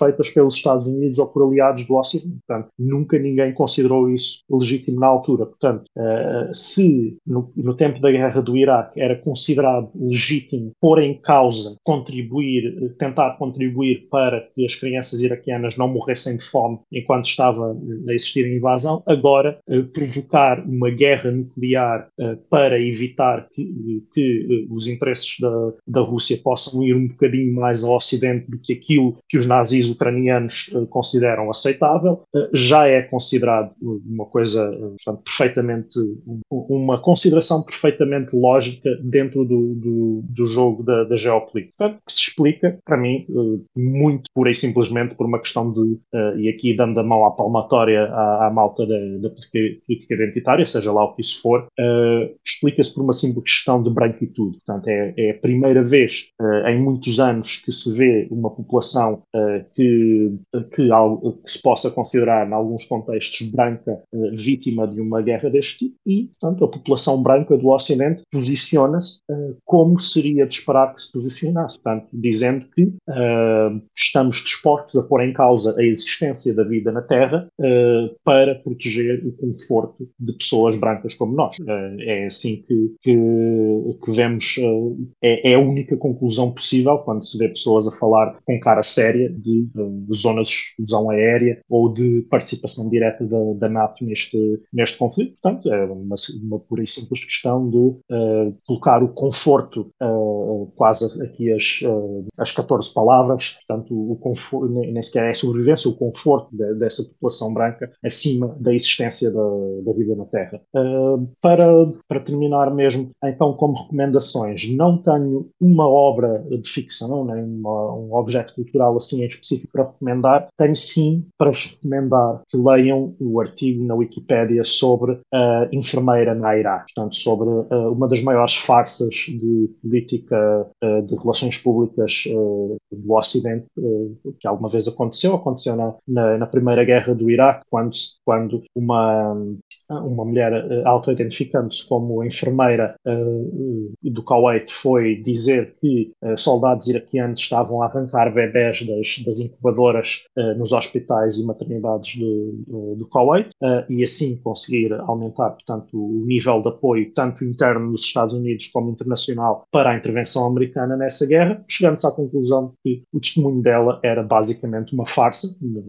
pelos Estados Unidos ou por aliados do Ocidente. Portanto, nunca ninguém considerou isso legítimo na altura. Portanto, uh, se no, no tempo da guerra do Iraque era considerado legítimo pôr em causa, contribuir, tentar contribuir para que as crianças iraquianas não morressem de fome enquanto estava a existir a invasão, agora uh, provocar uma guerra nuclear uh, para evitar que, que uh, os interesses da, da Rússia possam ir um bocadinho mais ao Ocidente do que aquilo que os nazis ucranianos uh, consideram aceitável, uh, já é considerado uma coisa, uh, portanto, perfeitamente, uma consideração perfeitamente lógica dentro do, do, do jogo da, da geopolítica. Portanto, que se explica, para mim, uh, muito pura e simplesmente por uma questão de, uh, e aqui dando a mão à palmatória à, à malta da, da política, política identitária, seja lá o que isso for, uh, explica-se por uma simples questão de branquitude. Portanto, é, é a primeira vez uh, em muitos anos que se vê uma população uh, que, que, algo, que se possa considerar, em alguns contextos, branca, uh, vítima de uma guerra deste tipo, e, portanto, a população branca do Ocidente posiciona-se uh, como seria de esperar que se posicionasse, portanto, dizendo que uh, estamos dispostos a pôr em causa a existência da vida na Terra uh, para proteger o conforto de pessoas brancas como nós. Uh, é assim que, que, que vemos, uh, é, é a única conclusão possível quando se vê pessoas a falar com cara séria de, de zonas de exclusão aérea ou de participação direta da, da NATO neste, neste conflito. Portanto, é uma, uma pura e simples questão de uh, colocar o conforto, uh, quase aqui as, uh, as catorze palavras, portanto, o conforto, nem sequer é a sobrevivência, o conforto de, dessa população branca acima da existência da, da vida na Terra. Uh, para, para terminar mesmo, então, como recomendações, não tenho uma obra de ficção, nem uma, um objeto cultural assim em específico para recomendar, tenho sim para vos recomendar que leiam o artigo na Wikipédia sobre a enfermeira na Iraque, portanto, sobre uh, uma das maiores farsas de política uh, de relações públicas uh, do Ocidente uh, que alguma vez aconteceu, aconteceu na, na, na Primeira Guerra do Iraque, quando, quando uma, uma mulher uh, auto-identificando-se como enfermeira uh, do Kuwait foi dizer que uh, soldados iraquianos estavam a arrancar bebés das, das incubadoras uh, nos hospitais e maternidades do, do, do Kuwait uh, e assim conseguir aumentar, portanto, o nível de apoio tanto interno nos Estados Unidos como internacional para a intervenção americana nessa guerra, chegando-se à conclusão que o testemunho dela era basicamente uma farsa.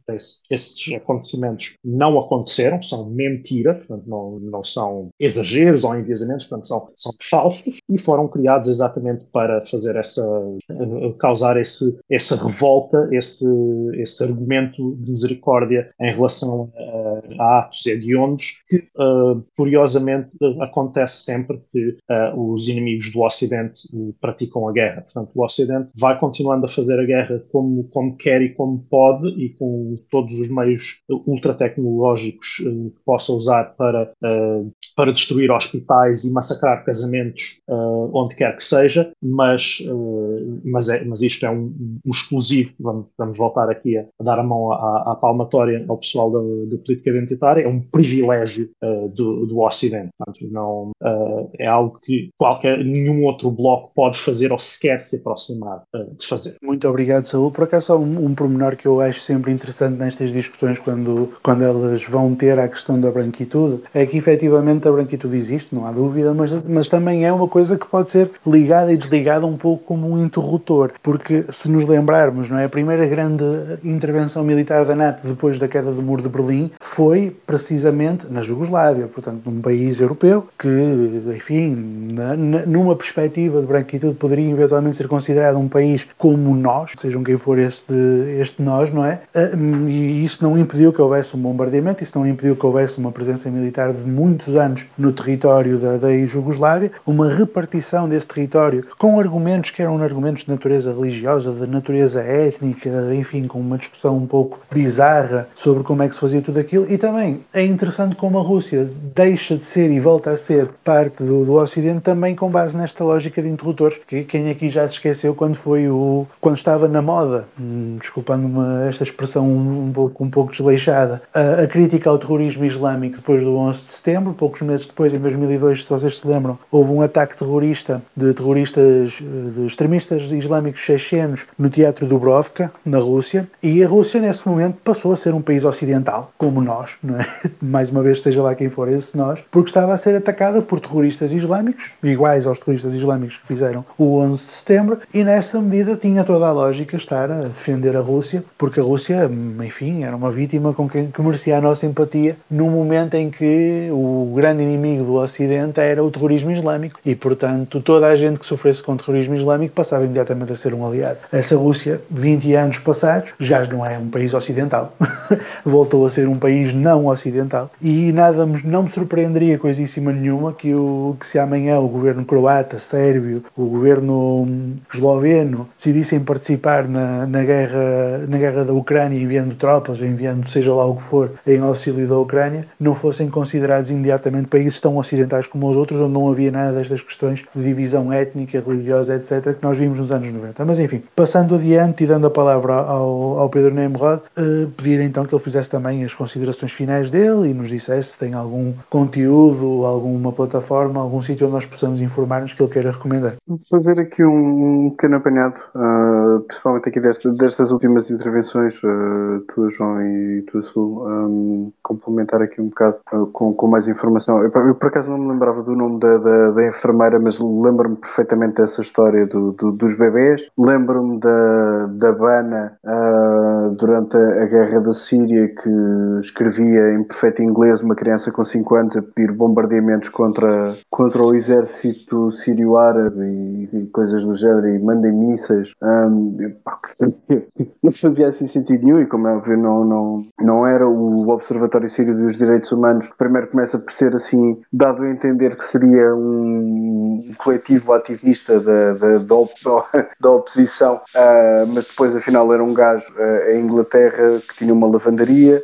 Esses acontecimentos não aconteceram, são mentira, portanto, não, não são exageros ou enviesamentos, portanto, são, são falsos e foram criados exatamente para fazer essa, causar esse, essa revolta, esse, esse argumento de misericórdia em relação a, a atos hediondos que, uh, curiosamente, uh, acontece sempre que uh, os inimigos do Ocidente uh, praticam a guerra. Portanto, o Ocidente vai continuando a fazer a guerra como, como quer e como pode e com todos os meios ultra-tecnológicos uh, que possa usar para, uh, para destruir hospitais e massacrar casamentos uh, onde quer que seja, mas, uh, mas, é, mas isto é um, um exclusivo, vamos, vamos voltar aqui a, a dar a mão à, à palmatória ao pessoal da, da política identitária, é um privilégio uh, do, do Ocidente. Portanto, não, uh, é algo que qualquer, nenhum outro bloco pode fazer ou sequer se aproximar uh, de fazer. Muito obrigado, Saúl. Por acaso, um, um pormenor que eu acho sempre interessante nestas discussões, quando, quando elas vão ter a questão da branquitude, é que efetivamente a branquitude existe, não há dúvida, mas, mas também é uma coisa que pode ser ligada e desligada um pouco como um interruptor, porque se nos lembrarmos, não é, a primeira grande intervenção militar da NATO depois da queda do Muro de Berlim foi precisamente na Jugoslávia, portanto num país europeu que, enfim, na, na, numa perspectiva de branquitude poderia eventualmente ser considerado um país como nós, sejam quem for este, este nós, não é? E isso não impediu que houvesse um bombardeamento, isso não impediu que houvesse uma presença militar de muitos anos no território da, da Jugoslávia, uma repartição desse território com argumentos que eram argumentos de natureza religiosa, de natureza étnica, enfim, com uma discussão um pouco bizarra sobre como é que se fazia tudo aquilo. E também é interessante como a Rússia deixa de ser e volta a ser parte do, do Ocidente também com base nesta lógica de interruptores, que quem aqui já se esqueceu quando foi o quando estava na moda, hum, desculpando-me esta expressão um, um, pouco, um pouco desleixada, a, a crítica ao terrorismo islâmico depois do onze de setembro, poucos poucos meses depois, em dois mil e dois, se vocês se lembram, houve um ataque terrorista de terroristas, de extremistas islâmicos chechenos no teatro Dubrovka, na Rússia, e a Rússia nesse momento passou a ser um país ocidental, como nós, não é? Mais uma vez, seja lá quem for esse nós, porque estava a ser atacada por terroristas islâmicos, iguais aos terroristas islâmicos que fizeram o onze de setembro, e nessa medida tinha toda a lógica estar a defender a Rússia, porque a Rússia, enfim, era uma vítima com quem que merecia a nossa empatia num momento em que o grande inimigo do Ocidente era o terrorismo islâmico e, portanto, toda a gente que sofresse com o terrorismo islâmico passava imediatamente a ser um aliado. Essa Rússia, vinte anos passados, já não é um país ocidental. Voltou a ser um país não ocidental e nada, não me surpreenderia coisíssima nenhuma que, o, que se amanhã o governo croata, sérvio, o governo esloveno decidissem participar na, na, guerra, na guerra da Ucrânia, enviando tropas, enviando seja lá o que for em auxílio da Ucrânia, não fossem considerados imediatamente países tão ocidentais como os outros, onde não havia nada destas questões de divisão étnica, religiosa, etcétera, que nós vimos nos anos noventa. Mas enfim, passando adiante e dando a palavra ao, ao Pedro Nemrod, uh, pedir então que ele fizesse também as considerações finais dele e nos dissesse se tem algum conteúdo, alguma plataforma, algum sítio onde nós possamos informar-nos que ele queira recomendar. Vou fazer aqui um pequeno apanhado, uh, principalmente aqui desta, destas últimas intervenções, uh, tua João e tua Sul, um, complementar aqui um bocado uh, com, com mais informação. Eu, eu por acaso não me lembrava do nome da, da, da enfermeira, mas lembro-me perfeitamente dessa história do, do, dos bebés. Lembro-me da, da Bana uh, durante a, a guerra da Síria, que escrevia em perfeito inglês uma criança com cinco anos a pedir bombardeamentos contra, contra o exército sírio-árabe e, e coisas do género, e mandem mísseis. Um, não fazia assim sentido nenhum, e como é óbvio, não, não, não era o Observatório Sírio dos Direitos Humanos que primeiro começa por ser assim, dado a entender que seria um coletivo ativista da, da, da, op, da oposição, uh, mas depois afinal era um gajo uh, em Inglaterra que tinha uma lavandaria.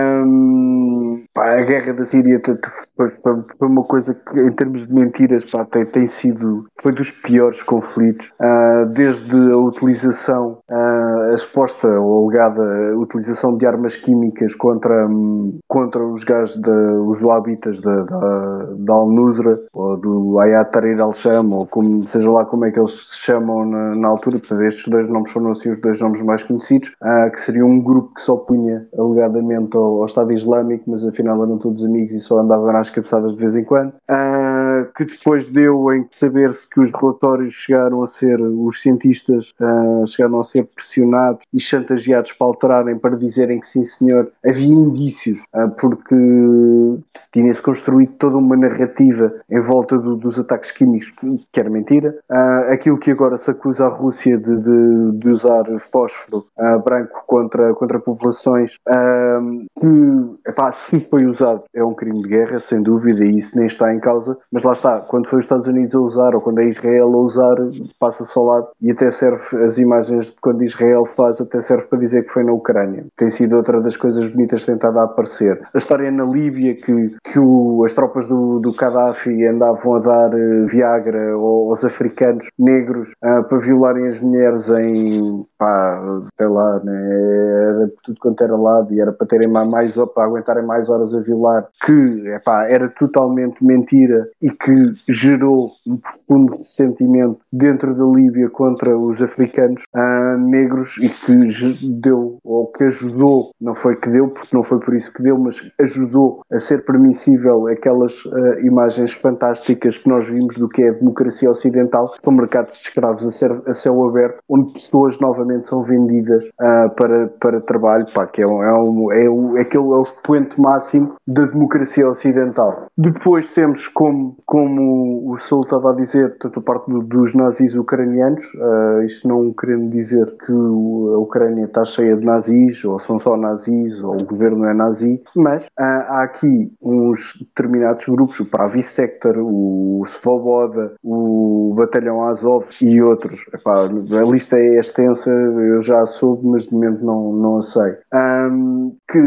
Um, pá, a guerra da Síria foi, foi, foi uma coisa que, em termos de mentiras, pá, tem, tem sido, foi dos piores conflitos, uh, desde a utilização, uh, a suposta ou alegada utilização de armas químicas contra, um, contra os gajos, de, os wahhabitas da, da, da Al-Nusra, ou do Hayat Tahrir al-Sham, ou como, seja lá como é que eles se chamam na, na altura. Portanto, estes dois nomes foram assim os dois nomes mais conhecidos, uh, que seria um grupo que se opunha alegadamente ao, ao Estado Islâmico, mas afinal eram todos amigos e só andavam nas cabeçadas de vez em quando, uh, que depois deu em saber-se que os relatórios chegaram a ser, os cientistas uh, chegaram a ser pressionados e chantageados para alterarem, para dizerem que sim senhor, havia indícios, uh, porque tinha-se construído toda uma narrativa em volta do, dos ataques químicos, que era mentira. Uh, aquilo que agora se acusa a Rússia de, de, de usar fósforo uh, branco contra, contra populações, uh, que, epá, se foi usado, é um crime de guerra, sem dúvida, e isso nem está em causa, mas lá está, quando foi os Estados Unidos a usar, ou quando é Israel a usar, passa-se ao lado, e até serve, as imagens de quando Israel faz, até serve para dizer que foi na Ucrânia. Tem sido outra das coisas bonitas tentada a aparecer. A história na Líbia, que, que o, as tropas do, do Gaddafi andavam a dar uh, Viagra aos africanos negros uh, para violarem as mulheres em, pá, sei lá, né, era tudo quanto era lado, e era para terem mais, para aguentarem mais horas a violar, que, epá, era totalmente mentira e que gerou um profundo ressentimento dentro da Líbia contra os africanos uh, negros, e que deu, ou que ajudou, não foi que deu, porque não foi por isso que deu, mas ajudou a ser permissível aquelas uh, imagens fantásticas que nós vimos do que é a democracia ocidental, que são mercados de escravos a, ser, a céu aberto, onde pessoas novamente são vendidas uh, para, para trabalho, pá, que é, um, é, um, é, um, é aquele é o expoente máximo da democracia ocidental. Depois temos, como, como o Saul estava a dizer, tanto a parte do, dos nazis ucranianos, uh, isto não querendo dizer que a Ucrânia está cheia de nazis, ou são só nazis, ou o governo é nazi, mas uh, há aqui uns determinados grupos, o Pravi Sector, o Svoboda, o Batalhão Azov e outros. Epá, a lista é extensa, eu já a soube, mas de momento não, não a sei. Um, que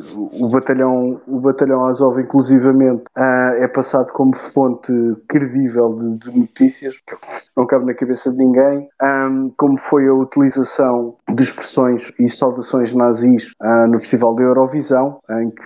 o batalhão, o batalhão Azov, inclusivamente, uh, é passado como fonte credível de, de notícias, que não cabe na cabeça de ninguém, um, como foi a utilização utilização de expressões e saudações nazis uh, no Festival da Eurovisão, em que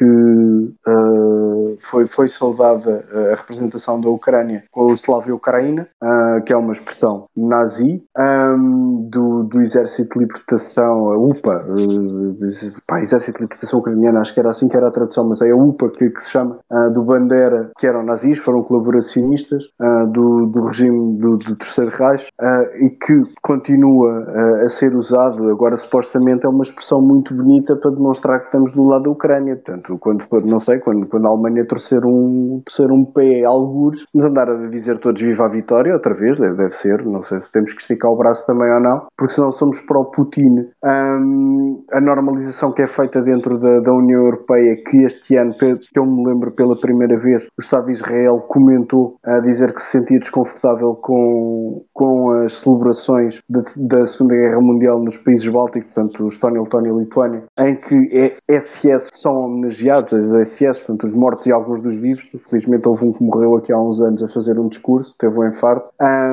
uh, foi, foi saudada a representação da Ucrânia com o Slava Ucraina, uh, que é uma expressão nazi, um, do, do Exército de Libertação, a U P A, uh, pá, Exército de Libertação Ucraniana, acho que era assim que era a tradução, mas é a U P A que, que se chama, uh, do Bandera, que eram nazis, foram colaboracionistas uh, do, do regime do, do Terceiro Reich, uh, e que continua uh, a ser usado, agora supostamente é uma expressão muito bonita para demonstrar que estamos do lado da Ucrânia. Portanto, quando for, não sei, quando, quando a Alemanha torcer um, torcer um pé a algures, vamos andar a dizer todos viva a vitória, outra vez, deve, deve ser, não sei se temos que esticar o braço também ou não, porque senão somos para o Putin. Um, a normalização que é feita dentro da, da União Europeia, que este ano, que eu me lembro pela primeira vez, o Estado de Israel comentou a dizer que se sentia desconfortável com, com as celebrações de, da Segunda Guerra Mundial nos países bálticos, portanto, Estónia, Letónia e Lituânia, em que S S são homenageados, as S S, portanto, os mortos e alguns dos vivos. Felizmente houve um que morreu aqui há uns anos a fazer um discurso, teve um infarto.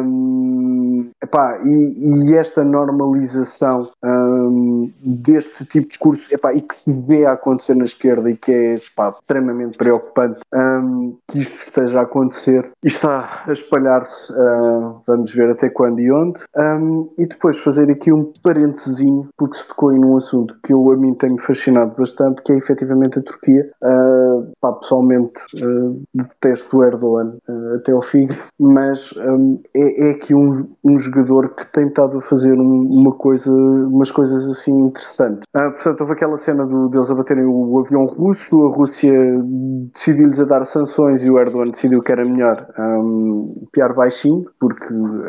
Um, epá, e, e esta normalização um, deste tipo de discurso, epá, e que se vê a acontecer na esquerda e que é epá, extremamente preocupante, um, que isto esteja a acontecer e está a espalhar-se, uh, vamos ver até quando e onde. Um, e depois fazer aqui um parentezinho, porque se tocou em um assunto que eu a mim tenho fascinado bastante, que é efetivamente a Turquia. Uh, pá, pessoalmente uh, detesto o Erdogan uh, até ao fim, mas um, é, é aqui um, um jogador que tem estado a fazer um, uma coisa, umas coisas assim interessantes. Uh, portanto, houve aquela cena do, deles abaterem o, o avião russo, a Rússia decidiu-lhes a dar sanções e o Erdogan decidiu que era melhor um, piar baixinho, porque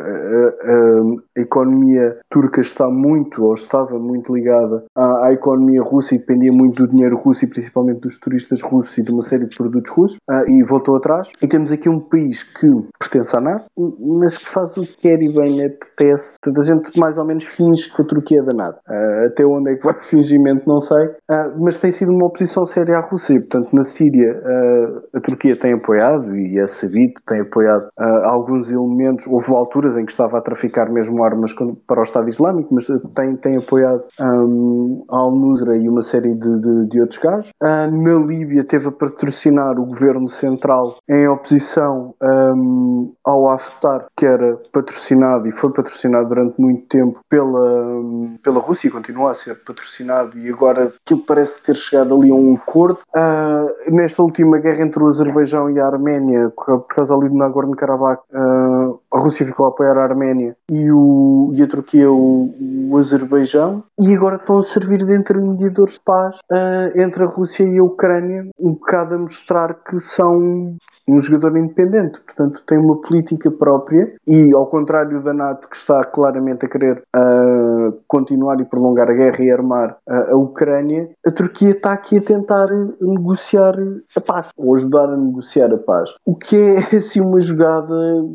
a, a, a economia turca está muito, ou estava muito ligada à, à economia russa e dependia muito do dinheiro russo e principalmente dos turistas russos e de uma série de produtos russos, uh, e voltou atrás. E temos aqui um país que pertence à NATO, mas que faz o que quer e bem apetece. Portanto, a gente mais ou menos finge que a Turquia é da NATO. Uh, até onde é que vai o fingimento, não sei. Uh, mas tem sido uma oposição séria à Rússia. Portanto, na Síria, uh, a Turquia tem apoiado, e é sabido, tem apoiado uh, alguns elementos. Houve alturas em que estava a traficar mesmo armas para o Estado Islâmico, mas tem, tem apoiado um, a Al-Nusra e uma série de, de, de outros gajos. Uh, na Líbia teve a patrocinar o governo central em oposição um, ao Haftar, que era patrocinado e foi patrocinado durante muito tempo pela, um, pela Rússia e continua a ser patrocinado, e agora aquilo parece ter chegado ali a um acordo. Uh, nesta última guerra entre o Azerbaijão e a Arménia, por causa ali de Nagorno-Karabakh, uh, a Rússia ficou a apoiar a Arménia e, o, e a Turquia o, o Azerbaijão, e agora estão a servir de intermediadores de paz uh, entre a Rússia e a Ucrânia, um bocado a mostrar que são um jogador independente, portanto tem uma política própria, e ao contrário da NATO, que está claramente a querer uh, continuar e prolongar a guerra e armar uh, a Ucrânia, a Turquia está aqui a tentar negociar a paz, ou ajudar a negociar a paz, o que é assim uma jogada,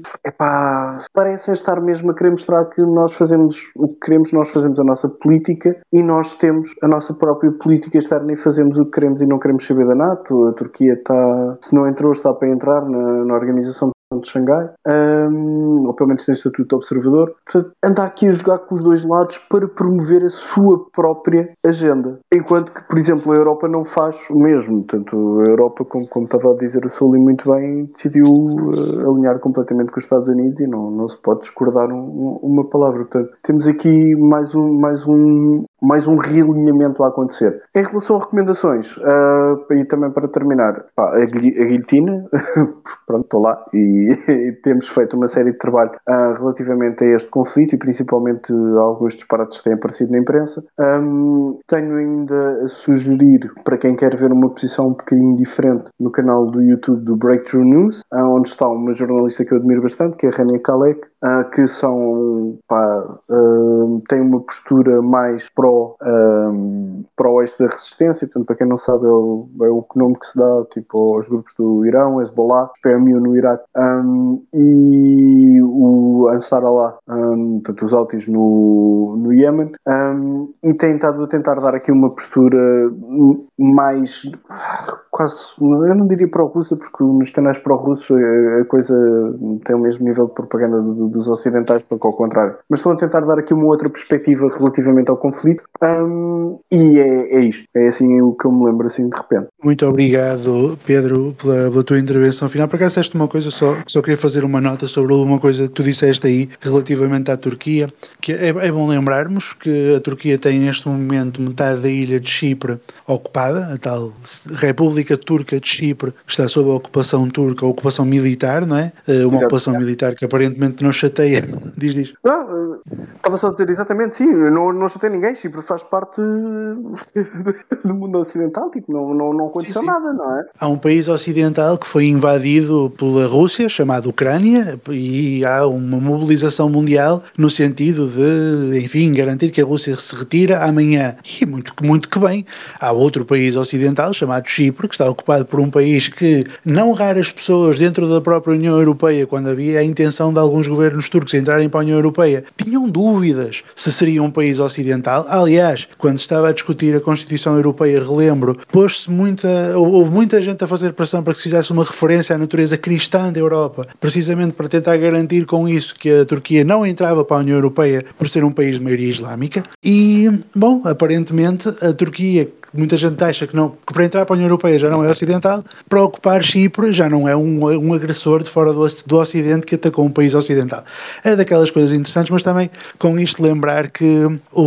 epá, parecem estar mesmo a querer mostrar que nós fazemos o que queremos, nós fazemos a nossa política e nós temos a nossa própria política externa e fazemos o que queremos e não queremos saber da NATO. A Turquia está, se não entrou, está para entrar entrar na, na organização de Xangai, um, ou pelo menos tem estatuto de observador. Portanto, anda aqui a jogar com os dois lados para promover a sua própria agenda. Enquanto que, por exemplo, a Europa não faz o mesmo. Portanto, a Europa, como, como estava a dizer o Sully muito bem, decidiu uh, alinhar completamente com os Estados Unidos e não, não se pode discordar um, um, uma palavra. Portanto, temos aqui mais um, mais um, mais um realinhamento a acontecer. Em relação a recomendações, uh, e também para terminar, pá, a, guil- a guilhotina, pronto, estou lá, e, e temos feito uma série de trabalho uh, relativamente a este conflito e principalmente uh, alguns disparates que têm aparecido na imprensa. Um, tenho ainda a sugerir, para quem quer ver uma posição um bocadinho diferente, no canal do YouTube do Breakthrough News, uh, onde está uma jornalista que eu admiro bastante, que é a Rania Kalek, uh, que são, pá, uh, tem uma postura mais pró, um, pró eixo da resistência. Portanto, para quem não sabe, é o, é o nome que se dá tipo, aos grupos do Irão, Hezbollah, P M U no Iraque, um, e o Ansar Allah, um, portanto, os Houthis no, no Iémen, um, e tem estado a tentar dar aqui uma postura mais, quase, eu não diria pró-russa, porque nos canais pró-russos a, a coisa tem o mesmo nível de propaganda do, dos ocidentais, só que ao contrário. Mas estou a tentar dar aqui uma outra perspectiva relativamente ao conflito, um, e é, é isto, é assim o que eu me lembro assim de repente. Muito obrigado, Pedro, pela, pela tua intervenção final. Por acaso disseste uma coisa, só, só queria fazer uma nota sobre uma coisa que tu disseste aí relativamente à Turquia, que é, é bom lembrarmos que a Turquia tem neste momento metade da ilha de Chipre ocupada, a tal República Turca de Chipre, que está sob a ocupação turca, a ocupação militar, não é? Uma Exato. Ocupação militar que aparentemente não chateia. Diz, diz. Não, estava só a dizer exatamente, sim, não, não chateia ninguém, Chipre faz parte do mundo ocidental, tipo, não, não, não aconteceu sim, sim. nada, não é? Há um país ocidental que foi invadido pela Rússia, chamado Ucrânia, e há uma mobilização mundial no sentido de, enfim, garantir que a Rússia se retira amanhã. E muito, muito que bem. Há outro país ocidental, chamado Chipre, que está ocupado por um país que não raras pessoas dentro da própria União Europeia, quando havia a intenção de alguns governos turcos entrarem para a União Europeia, tinham dúvidas se seria um país ocidental. Aliás, quando estava a discutir a Constituição Europeia, relembro, pôs-se muita, houve muita gente a fazer pressão para que se fizesse uma referência à natureza cristã da Europa, precisamente para tentar garantir com isso que a Turquia não entrava para a União Europeia por ser um país de maioria islâmica. E, bom, aparentemente a Turquia, que muita gente acha que, não, que para entrar para a União Europeia já não é ocidental, para ocupar Chipre já não é um, um agressor de fora do, do Ocidente que atacou um país ocidental. É daquelas coisas interessantes, mas também com isto lembrar que o,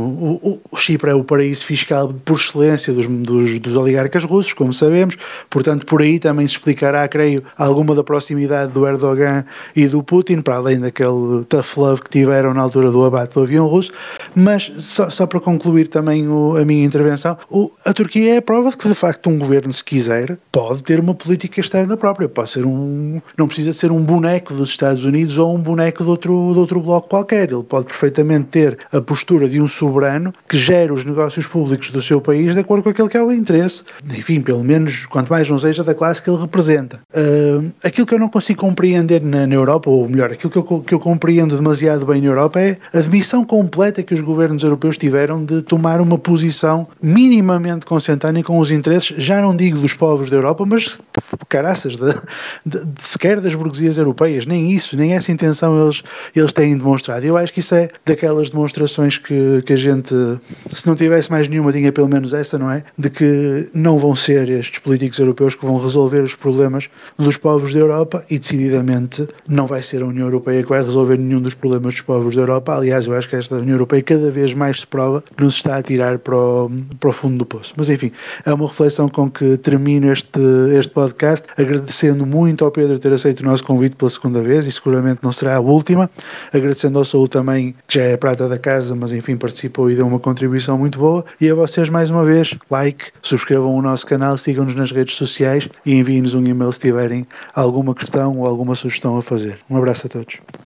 o, o Chipre é o paraíso fiscal por excelência dos, dos, dos oligarcas russos, como sabemos, portanto por aí também se explicará, creio, alguma da proximidade do Erdogan e do Putin, para além daquele tough love que tiveram na altura do abate do avião russo. Mas só, só para concluir também o, a minha intervenção, o, a Turquia é a prova de que de facto um governo, se quiser, pode ter uma política externa própria, pode ser um, não precisa ser um boneco dos Estados Unidos ou um boneco de outro, de outro bloco qualquer. Ele pode perfeitamente ter a postura de um soberano que gera os negócios públicos do seu país de acordo com aquele que é o interesse, enfim, pelo menos quanto mais não seja da classe que ele representa. Uh, aquilo que eu não consigo compreender na, na Europa, ou melhor, aquilo que eu, que eu compreendo demasiado bem na Europa é a admissão completa que os governos europeus tiveram de tomar uma posição minimamente consentânea com os interesses, já não digo dos povos da Europa, mas caraças, de, de, de, sequer das burguesias europeias, nem isso, nem essa intenção eles, eles têm demonstrado. Eu acho que isso é daquelas demonstrações que, que a gente, se não tivesse mais nenhuma, tinha pelo menos essa, não é? De que não vão ser estes políticos europeus que vão resolver os problemas dos povos da Europa e decididamente não vai ser a União Europeia que vai resolver nenhum dos problemas dos povos da Europa. Aliás, eu acho que esta União Europeia cada vez mais se prova que nos está a tirar para o, para o fundo do poço. Mas enfim, é uma reflexão com que termino este, este podcast, agradecendo muito ao Pedro ter aceito o nosso convite pela segunda vez e seguramente não será a última, agradecendo ao Saúl também, que já é a prata da casa, mas enfim participou e deu uma contribuição muito boa, e a vocês mais uma vez, like, subscrevam o nosso canal, sigam-nos nas redes sociais e enviem-nos um e-mail se tiverem alguma questão ou alguma sugestão a fazer. Um abraço a todos.